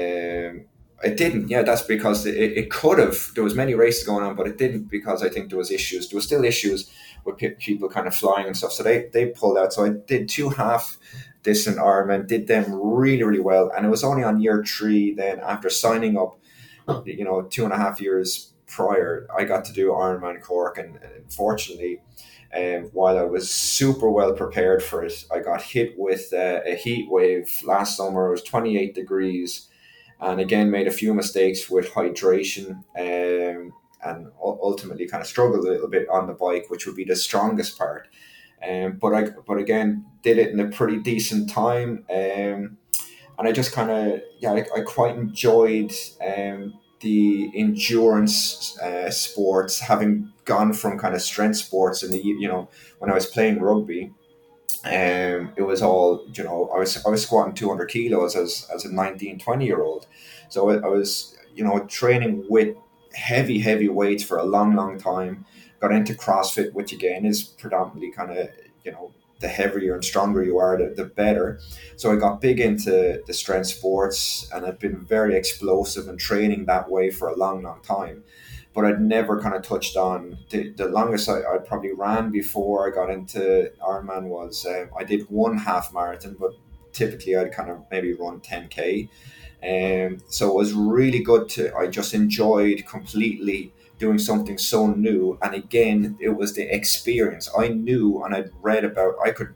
Um, it didn't. Yeah, that's because it, it could have. There was many races going on, but it didn't, because I think there was issues. There was still issues with pe- people kind of flying and stuff. So they, they pulled out. So I did two half distance Ironman, did them really, really well. And it was only on year three then, after signing up, you know, two and a half years prior, I got to do Ironman Cork. And unfortunately, um, while I was super well prepared for it, I got hit with uh, a heat wave last summer. It was twenty-eight degrees. And again, made a few mistakes with hydration, um, and ultimately kind of struggled a little bit on the bike, which would be the strongest part. Um, but I, but again, did it in a pretty decent time, um, and I just kind of, yeah, I, I quite enjoyed um, the endurance uh, sports, having gone from kind of strength sports in the, you know, when I was playing rugby. Um, it was all, you know, I was I was squatting two hundred kilos as, as a nineteen, twenty year old. So I, I was, you know, training with heavy, heavy weights for a long, long time. Got into CrossFit, which again is predominantly kind of, you know, the heavier and stronger you are, the, the better. So I got big into the strength sports, and I've been very explosive and training that way for a long, long time. But I'd never kind of touched on the, the longest I, I probably ran before I got into Ironman was um, I did one half marathon, but typically I'd kind of maybe run ten K. Um, so it was really good to, I just enjoyed completely doing something so new. And again, it was the experience. I knew, and I'd read about, I could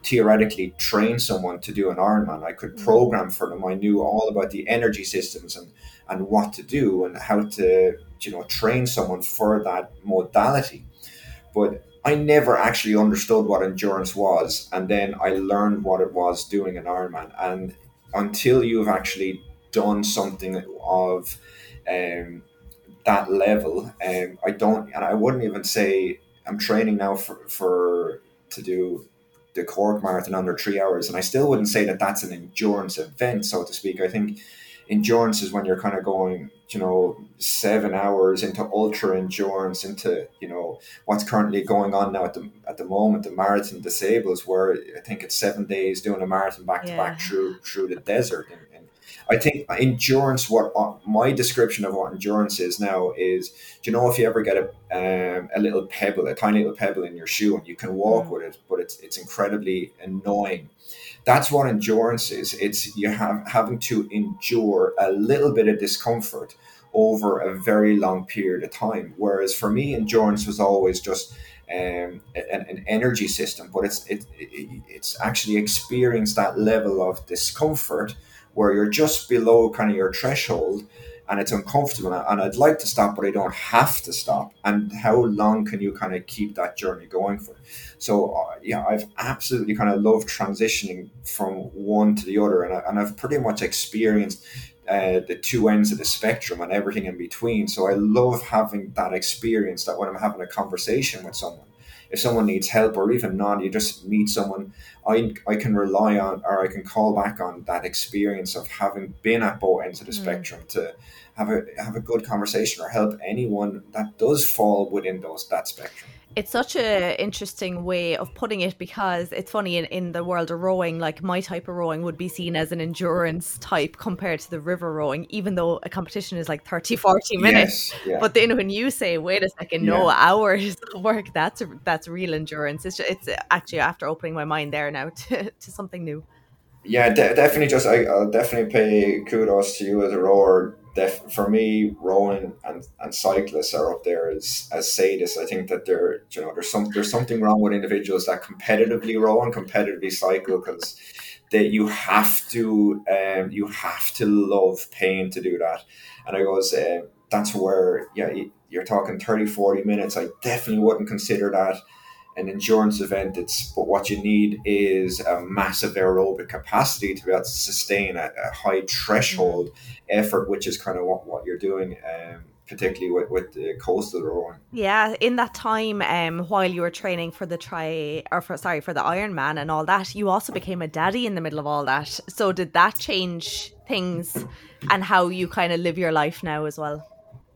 theoretically train someone to do an Ironman. I could program for them. I knew all about the energy systems and, and what to do and how to, you know, train someone for that modality. But I never actually understood what endurance was. And then I learned what it was doing an Ironman. And until you've actually done something of um, that level, um, I don't, and I wouldn't even say I'm training now for, for to do the Cork Marathon under three hours. And I still wouldn't say that that's an endurance event, so to speak. I think endurance is when you're kind of going, you know, seven hours into ultra endurance, into, you know, what's currently going on now at the at the moment, the Marathon des Sables, where I think it's seven days doing a marathon back to Yeah. back through through the desert. And, and I think endurance, what uh, my description of what endurance is now is, do you know, if you ever get a um, a little pebble, a tiny little pebble in your shoe, and you can walk Mm. with it, but it's it's incredibly annoying. That's what endurance is. It's you have having to endure a little bit of discomfort over a very long period of time. Whereas for me, endurance was always just um, an, an energy system, but it's it, it it's actually experienced that level of discomfort where you're just below kind of your threshold, and it's uncomfortable. And I'd like to stop, but I don't have to stop. And how long can you kind of keep that journey going for? So uh, yeah, I've absolutely kind of loved transitioning from one to the other, and, I, and I've pretty much experienced uh, the two ends of the spectrum and everything in between. So I love having that experience, that when I'm having a conversation with someone, if someone needs help or even not, you just meet someone, I, I can rely on, or I can call back on that experience of having been at both ends of the Mm. spectrum to have a have a good conversation or help anyone that does fall within those that spectrum. It's such a interesting way of putting it, because it's funny, in, in the world of rowing, like my type of rowing would be seen as an endurance type compared to the river rowing, even though a competition is like thirty, forty minutes. Yes, yeah, But then when you say, wait a second, no, yeah. hours of work, that's that's real endurance. It's, it's actually, after opening my mind there now to, to something new. Yeah, de- definitely. Just I, I'll definitely pay kudos to you as a rower. Def- for me, rowing and, and cyclists are up there as as sadists. I think that there, you know, there's some there's something wrong with individuals that competitively row and competitively cycle, because that you have to um you have to love pain to do that. And I goes, uh, that's where, yeah, you- you're talking thirty, forty minutes. I definitely wouldn't consider that an endurance event. It's, but what you need is a massive aerobic capacity to be able to sustain a, a high threshold effort, which is kind of what, what you're doing, um, particularly with, with the coastal rowing. Yeah, in that time, um, while you were training for the tri, or for sorry, for the Ironman and all that, you also became a daddy in the middle of all that. So did that change things and how you kind of live your life now as well?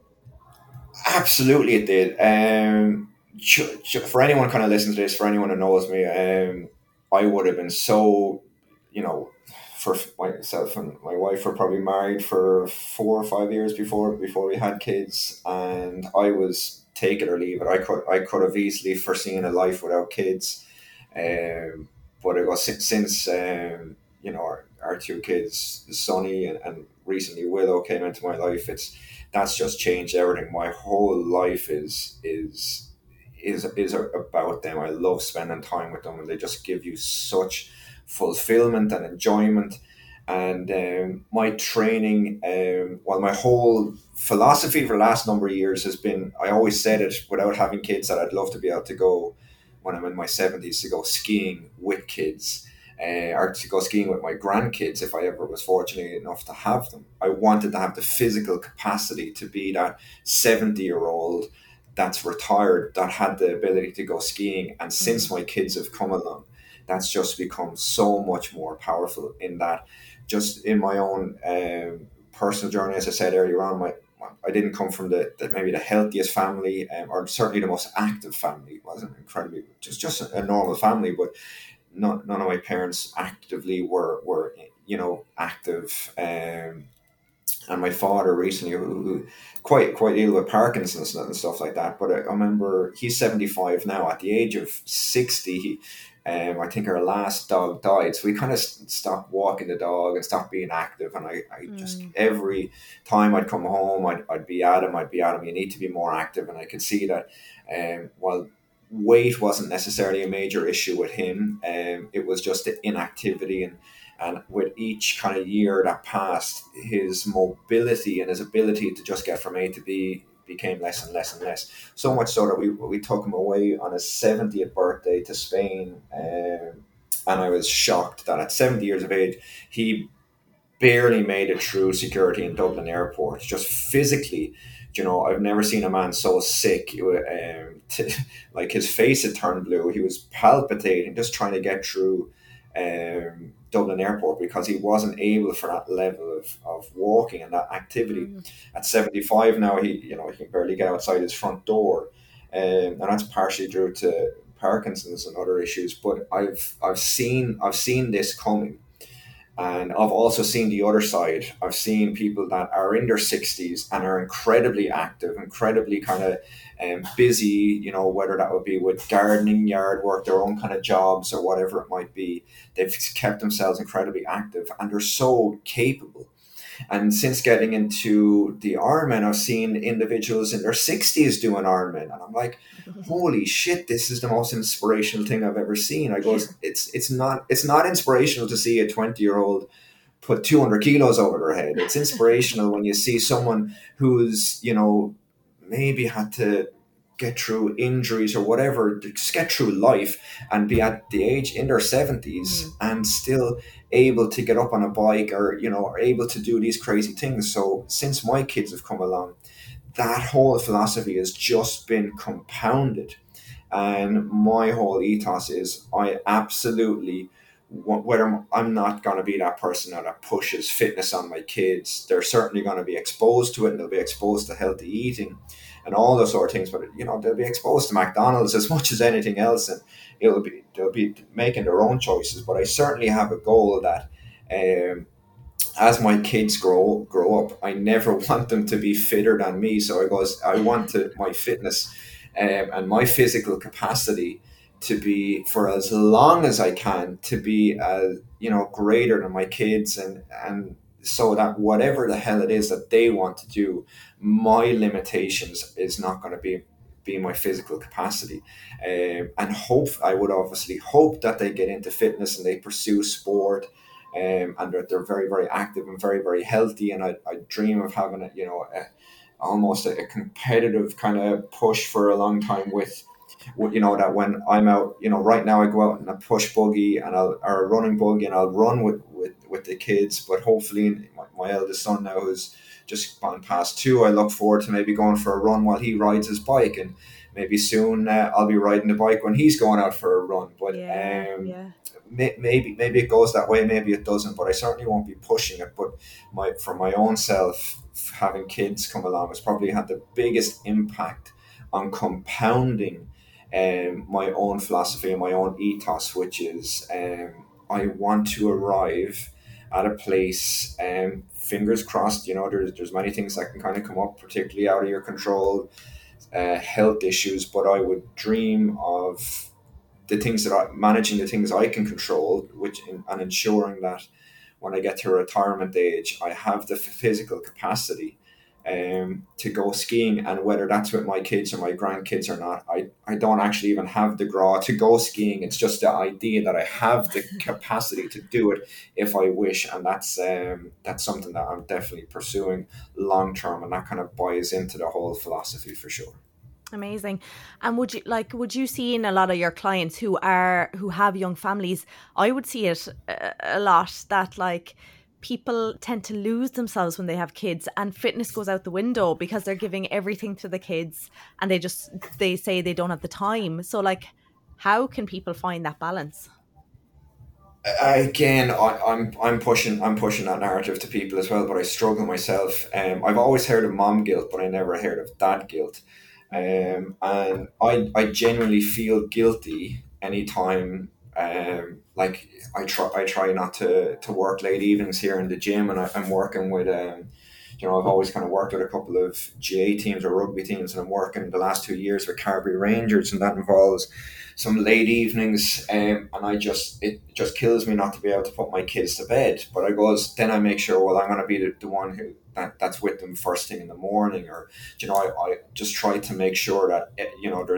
Absolutely, it did. Um, ch- ch- for anyone kind of listens to this, for anyone who knows me, um, I would have been so, you know, for myself and my wife were probably married for four or five years before before we had kids, and I was take it or leave it. I could I could have easily foreseen a life without kids, um, but it was since, since um, you know, our, our two kids, Sonny and, and recently Willow, came into my life. It's that's just changed everything. My whole life is is is is about them. I love spending time with them, and they just give you such fulfillment and enjoyment. And um, my training, um, well, my whole philosophy for the last number of years has been, I always said it without having kids, that I'd love to be able to go when I'm in my seventies to go skiing with kids, uh, or to go skiing with my grandkids if I ever was fortunate enough to have them. I wanted to have the physical capacity to be that seventy year old that's retired that had the ability to go skiing. And since Mm. my kids have come along, that's just become so much more powerful in that, just in my own um, personal journey, as I said earlier on, my I didn't come from the, the maybe the healthiest family, um, or certainly the most active family. It wasn't incredibly just just a, a normal family, but not, none of my parents actively were were you know active. Um, and my father recently, who, who quite quite ill with Parkinson's and stuff like that. But I, I remember he's seventy five now. At the age of sixty, he, um, I think our last dog died, so we kind of stopped walking the dog and stopped being active. And I, I just Mm. every time I'd come home, I'd, I'd be at him, I'd be at him. You need to be more active, and I could see that. Um, while weight wasn't necessarily a major issue with him. Um, it was just the inactivity, and and with each kind of year that passed, his mobility and his ability to just get from A to B became less and less and less. So much so that we we took him away on his seventieth birthday to Spain, um, and I was shocked that at seventy years of age he barely made it through security in Dublin airport. Just physically, you know, I've never seen a man so sick. Um, t- like his face had turned blue. He was palpitating, just trying to get through um, Dublin airport because he wasn't able for that level of, of walking and that activity. Mm. At seventy-five now, he you know he can barely get outside his front door, um, and that's partially due to Parkinson's and other issues. But I've I've seen I've seen this coming. And I've also seen the other side. I've seen people that are in their sixties and are incredibly active, incredibly kind of um, busy, you know, whether that would be with gardening, yard work, their own kind of jobs or whatever it might be. They've kept themselves incredibly active and they're so capable. And since getting into the Ironman, I've seen individuals in their sixties doing Ironman. And I'm like, holy shit, this is the most inspirational thing I've ever seen. I goes, it's it's not it's not inspirational to see a twenty year old put two hundred kilos over their head. It's inspirational when you see someone who's, you know, maybe had to get through injuries or whatever, just get through life and be at the age in their seventies Mm. and still able to get up on a bike or, you know, are able to do these crazy things. So since my kids have come along, that whole philosophy has just been compounded. And my whole ethos is I absolutely, whether I'm not going to be that person that pushes fitness on my kids, they're certainly going to be exposed to it and they'll be exposed to healthy eating and all those sort of things. But, you know, they'll be exposed to McDonald's as much as anything else, and it'll be they'll be making their own choices. But I certainly have a goal that um, as my kids grow grow up, I never want them to be fitter than me. So I goes, I want to, my fitness um, and my physical capacity to be for as long as I can to be uh, you know greater than my kids, and and so that whatever the hell it is that they want to do, my limitations is not going to be be my physical capacity, um, and hope I would obviously hope that they get into fitness and they pursue sport, um, and that they're very very active and very very healthy, and I, I dream of having a, you know a, almost a, a competitive kind of push for a long time with you know that when I'm out, you know right now I go out in a push buggy and I'll or a running buggy and I'll run with with, with the kids, but hopefully my, my eldest son now who's just gone past two, I look forward to maybe going for a run while he rides his bike, and maybe soon uh, I'll be riding the bike when he's going out for a run. But Yeah, um yeah. may, maybe maybe it goes that way, maybe it doesn't, but I certainly won't be pushing it. But my for my own self, having kids come along has probably had the biggest impact on compounding um, my own philosophy and my own ethos, which is um, I want to arrive at a place, um, fingers crossed, you know, there's, there's many things that can kind of come up, particularly out of your control, uh, health issues, but I would dream of the things that I, managing the things I can control, which in, and ensuring that when I get to retirement age, I have the physical capacity um, to go skiing. And whether that's with my kids or my grandkids or not, I, I don't actually even have the graw to go skiing. It's just the idea that I have the capacity to do it if I wish. And that's um, that's something that I'm definitely pursuing long term. And that kind of buys into the whole philosophy for sure. Amazing. And would you like would you see in a lot of your clients who are who have young families? I would see it a, a lot that like people tend to lose themselves when they have kids, and fitness goes out the window because they're giving everything to the kids, and they just they say they don't have the time. So like, how can people find that balance? Again, I, I'm I'm pushing I'm pushing that narrative to people as well, but I struggle myself. Um, I've always heard of mom guilt, but I never heard of dad guilt. Um, and I I genuinely feel guilty anytime. Um, like I try I try not to to work late evenings here in the gym, and I, I'm working with um. You know, I've always kind of worked with a couple of G A teams or rugby teams, and I'm working the last two years with Carberry Rangers, and that involves some late evenings, um, and I just it just kills me not to be able to put my kids to bed. But I goes then I make sure, well, I'm going to be the, the one who that, that's with them first thing in the morning, or you know I, I just try to make sure that eh, you know there's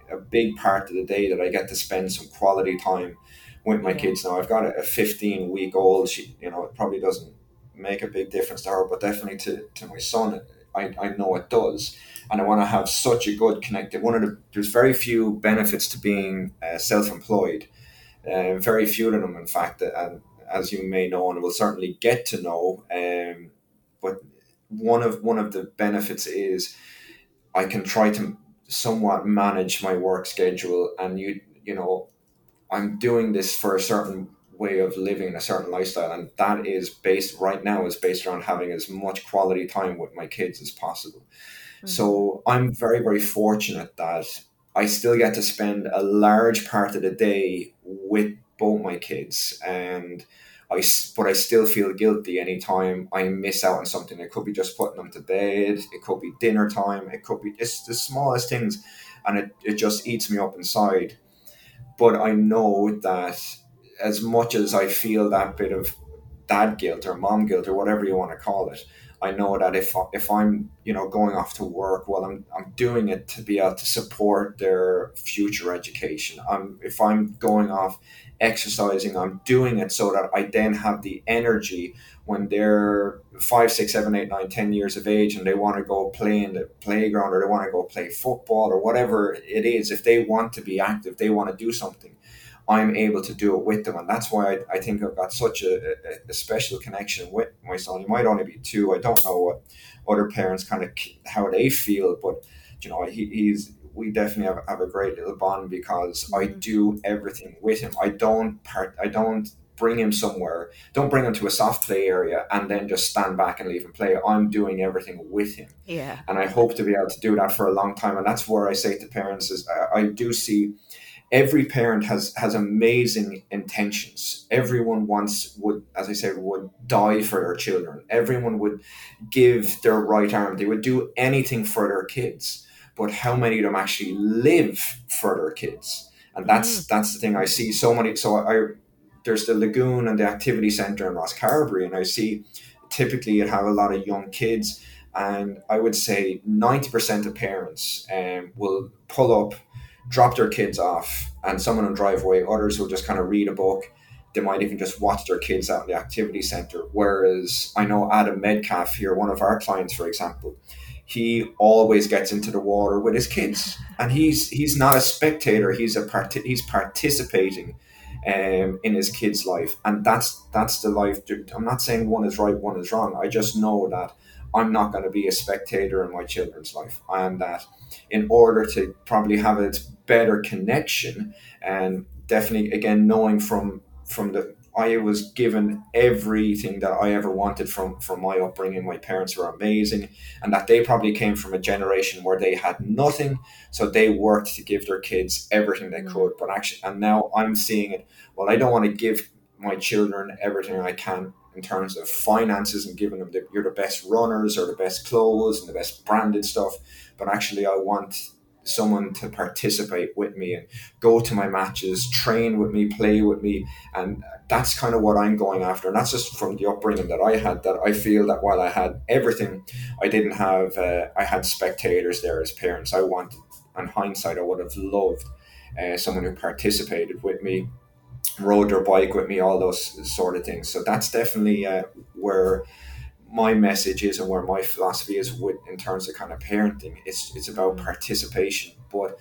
a big part of the day that I get to spend some quality time with my Yeah. kids. Now I've got a fifteen week old. She, you know, it probably doesn't make a big difference to her, but definitely to, to my son, I, I know it does. And I want to have such a good connected. One of the there's very few benefits to being uh, self-employed. Uh, very few of them, in fact, and as you may know, and will certainly get to know. Um, but one of one of the benefits is I can try to somewhat manage my work schedule, and you you know I'm doing this for a certain way of living, a certain lifestyle, and that is based right now is based around having as much quality time with my kids as possible. Mm-hmm. So I'm very, very fortunate that I still get to spend a large part of the day with both my kids, and I, s- but I still feel guilty anytime I miss out on something. It could be just putting them to bed, it could be dinner time, it could be it's the smallest things, and it, it just eats me up inside. But I know that as much as I feel that bit of dad guilt or mom guilt or whatever you want to call it, I know that if if I'm you know going off to work, well, I'm I'm doing it to be able to support their future education. I'm if I'm going off exercising, I'm doing it so that I then have the energy when they're five, six, seven, eight, nine, ten years of age and they want to go play in the playground or they want to go play football or whatever it is. If they want to be active, they want to do something, I'm able to do it with them. And that's why I, I think I've got such a, a, a special connection with my son. He might only be two. I don't know what other parents kind of how they feel, but you know, he, he's we definitely have, have a great little bond because I Mm-hmm. do everything with him. I don't part. I don't bring him somewhere. Don't bring him to a soft play area and then just stand back and leave him play. I'm doing everything with him, Yeah. and I hope to be able to do that for a long time. And that's where I say to parents is I, I do see every parent has has amazing intentions. Everyone wants would, as I said, would die for their children. Everyone would give their right arm. They would do anything for their kids. But how many of them actually live for their kids? And Mm. that's that's the thing. I see so many. So I there's the lagoon and the activity center in Rosscarbery, and I see typically you have a lot of young kids. And I would say ninety percent of parents um, will pull up, drop their kids off, and some of them drive away. Others will just kind of read a book. They might even just watch their kids out in the activity center. Whereas I know Adam Medcalf here, one of our clients, for example, he always gets into the water with his kids, and he's he's not a spectator. He's a part. He's participating um, in his kid's life, and that's that's the life. I'm not saying one is right, one is wrong. I just know that I'm not going to be a spectator in my children's life, and that in order to probably have a better connection, and definitely again knowing from from the I was given everything that I ever wanted from from my upbringing. My parents were amazing, and that they probably came from a generation where they had nothing, so they worked to give their kids everything they Mm. could. But actually, and now I'm seeing it. Well, I don't want to give my children everything I can in terms of finances and giving them the, you're the best runners or the best clothes and the best branded stuff, but actually I want someone to participate with me and go to my matches, train with me, play with me. And that's kind of what I'm going after. And that's just from the upbringing that I had, that I feel that while I had everything, I didn't have, uh, I had spectators there as parents. I wanted, in hindsight, I would have loved uh, someone who participated with me, rode their bike with me, all those sort of things. So that's definitely uh, where my message is and where my philosophy is with in terms of kind of parenting. It's it's about Mm. participation. But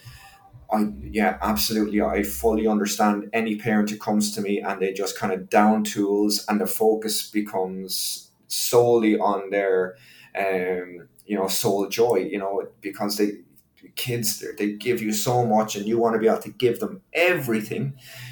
I yeah, absolutely. I fully understand any parent who comes to me and they just kind of down tools and the focus becomes solely on their um you know sole joy, you know, because they kids they give you so much and you want to be able to give them everything.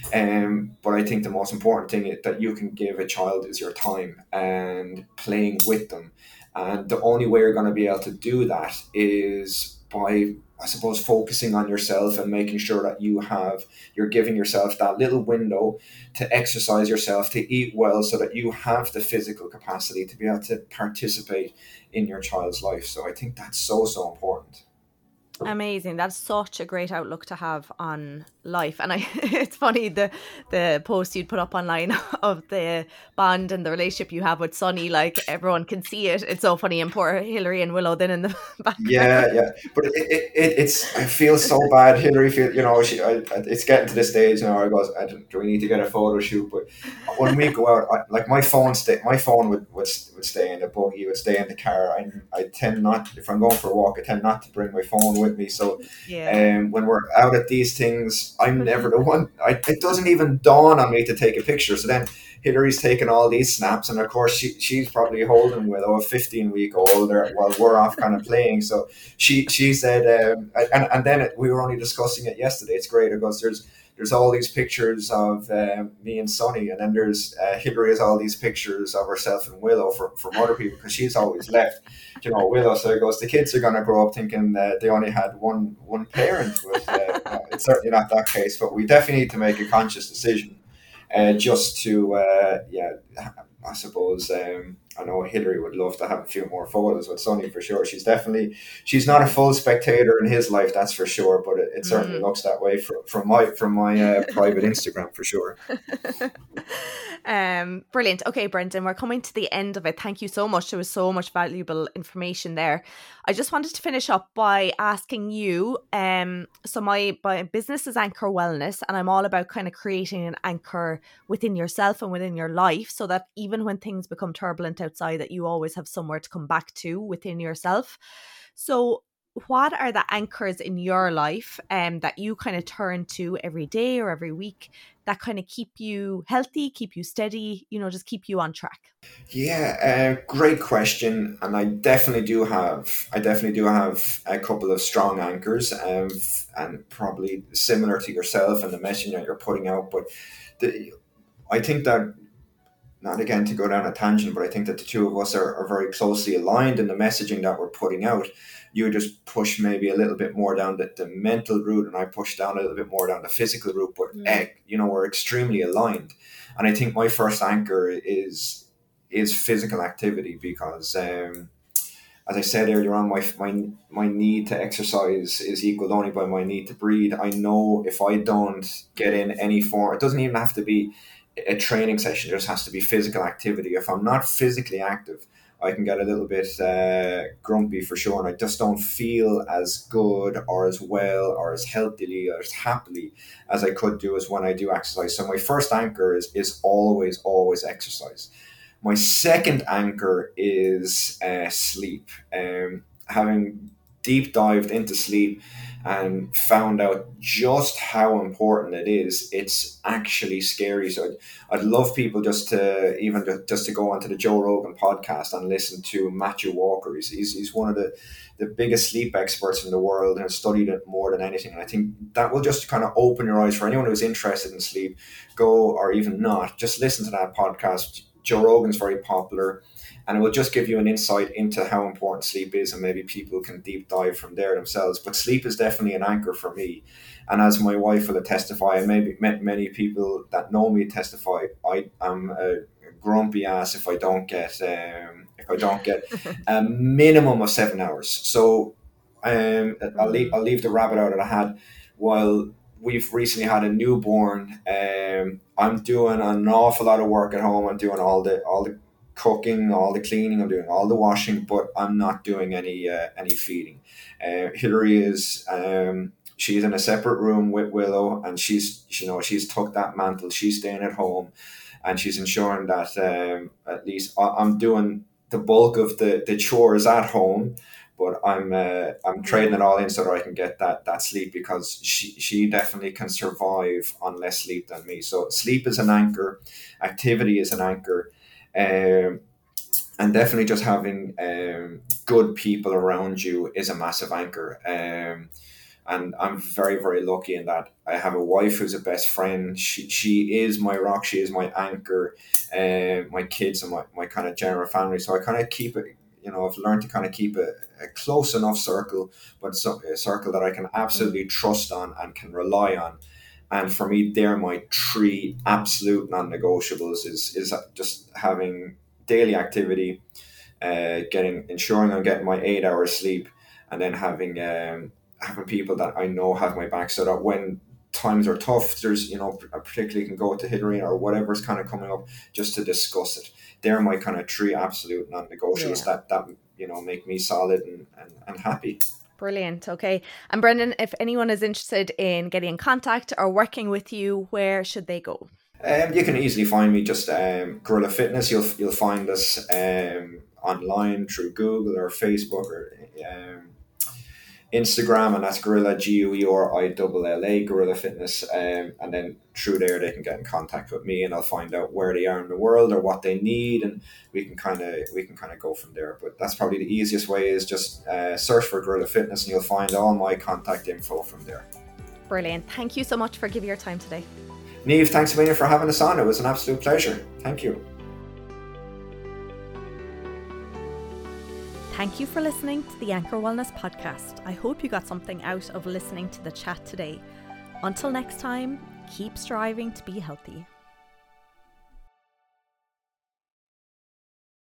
Um but I think the most important thing that you can give a child is your time and playing with them, and the only way you're going to be able to do that is by, I suppose, focusing on yourself and making sure that you have you're giving yourself that little window to exercise yourself, to eat well, so that you have the physical capacity to be able to participate in your child's life. So I think that's so so important. Amazing. That's such a great outlook to have on life. And I it's funny the the post you'd put up online of the bond and the relationship you have with Sonny, like everyone can see it. It's so funny, and poor Hillary and Willow then in the background. Yeah, yeah, but it, it, it it's I feel so bad. Hillary feel, you know, she I, it's getting to the stage now. I goes, I don't, do we need to get a photo shoot? But when we go out, I, like my phone stay, my phone would, would would stay in the buggy, would stay in the car. I I tend not, if I'm going for a walk, I tend not to bring my phone with me. So, Yeah. um, when we're out at these things, I'm never the one. I, it doesn't even dawn on me to take a picture. So then Hillary's taking all these snaps, and of course she she's probably holding Willow, a fifteen week old, while we're off kind of playing. So she she said, um, and and then it, we were only discussing it yesterday. It's great because there's there's all these pictures of um, me and Sonny, and then there's uh, Hillary has all these pictures of herself and Willow from from other people, because she's always left, you know, Willow. So it goes, the kids are going to grow up thinking that they only had one one parent. But uh, no, it's certainly not that case. But we definitely need to make a conscious decision. Uh, just to, uh, yeah, I suppose, um, I know Hillary would love to have a few more photos with Sonny for sure. She's definitely, she's not a full spectator in his life, that's for sure, but it, it certainly Mm. looks that way from, from my from my uh, private Instagram for sure. Um, brilliant. Okay, Brendan, we're coming to the end of it. Thank you so much. There was so much valuable information there. I just wanted to finish up by asking you, um, so my, my business is Anchor Wellness, and I'm all about kind of creating an anchor within yourself and within your life, so that even when things become turbulent outside, that you always have somewhere to come back to within yourself. So what are the anchors in your life um, that you kind of turn to every day or every week that kind of keep you healthy, keep you steady, you know, just keep you on track? Yeah, uh, great question, and I definitely do have, I definitely do have a couple of strong anchors, um, and probably similar to yourself and the messaging that you're putting out. But the, I think that, not again to go down a tangent, but I think that the two of us are, are very closely aligned in the messaging that we're putting out. You just push maybe a little bit more down the, the mental route, and I push down a little bit more down the physical route. But Mm. eh, you know, we're extremely aligned, and I think my first anchor is is physical activity, because, um, as I said earlier on, my my my need to exercise is equaled only by my need to breathe. I know if I don't get in any form, it doesn't even have to be a training session. There just has to be physical activity. If I'm not physically active, I can get a little bit uh, grumpy for sure, and I just don't feel as good or as well or as healthily or as happily as I could do as when I do exercise. So my first anchor is is always always exercise. My second anchor is uh, sleep. Um, having deep dived into sleep and found out just how important it is, it's actually scary. So I'd, I'd love people just to even to, just to go onto the Joe Rogan podcast and listen to Matthew Walker. He's, he's, he's one of the, the biggest sleep experts in the world and has studied it more than anything. And I think that will just kind of open your eyes for anyone who's interested in sleep. Go, or even not, just listen to that podcast. Joe Rogan's very popular, and it will just give you an insight into how important sleep is, and maybe people can deep dive from there themselves. But sleep is definitely an anchor for me. And as my wife will testify, and maybe many people that know me testify, I am a grumpy ass if I don't get um, if I don't get a minimum of seven hours. So um, I'll leave I'll leave the rabbit out of the hat. While we've recently had a newborn, um, I'm doing an awful lot of work at home. I'm doing all the all the cooking, all the cleaning. I'm doing all the washing, but I'm not doing any uh, any feeding. Uh, Hillary is um, she's in a separate room with Willow, and she's you know she's took that mantle. She's staying at home, and she's ensuring that um, at least I, I'm doing the bulk of the, the chores at home. But I'm uh, I'm trading it all in so that I can get that that sleep, because she she definitely can survive on less sleep than me. So sleep is an anchor, activity is an anchor, um, and definitely just having um, good people around you is a massive anchor. Um, and I'm very very lucky in that I have a wife who's a best friend. She she is my rock. She is my anchor. Uh, my kids and my, my kind of general family. So I kind of keep it. You know, I've learned to kind of keep a, a close enough circle, but so, a circle that I can absolutely trust on and can rely on. And for me, they're my three absolute non-negotiables: is is just having daily activity, uh, getting ensuring I'm getting my eight hours sleep, and then having um, having people that I know have my back, so that when times are tough, there's, you know, particularly can go to Hillary or whatever's kind of coming up, just to discuss it. They're my kind of three absolute non-negotiables yeah. that, that, you know, make me solid and, and, and happy. Brilliant. Okay. And Brendan, if anyone is interested in getting in contact or working with you, where should they go? Um, you can easily find me just um, Gorilla Fitness. You'll you'll find us um, online through Google or Facebook or um, Instagram, and that's Gorilla, G U E R I L L A, Gorilla Fitness. Um, and then through there they can get in contact with me, and I'll find out where they are in the world or what they need, and we can kind of we can kind of go from there. But that's probably the easiest way, is just uh, search for Gorilla Fitness, and you'll find all my contact info from there. Brilliant. Thank you so much for giving your time today. Niamh, thanks a million for having us on. It was an absolute pleasure. Thank you. Thank you for listening to the Anchor Wellness podcast. I hope you got something out of listening to the chat today. Until next time, keep striving to be healthy.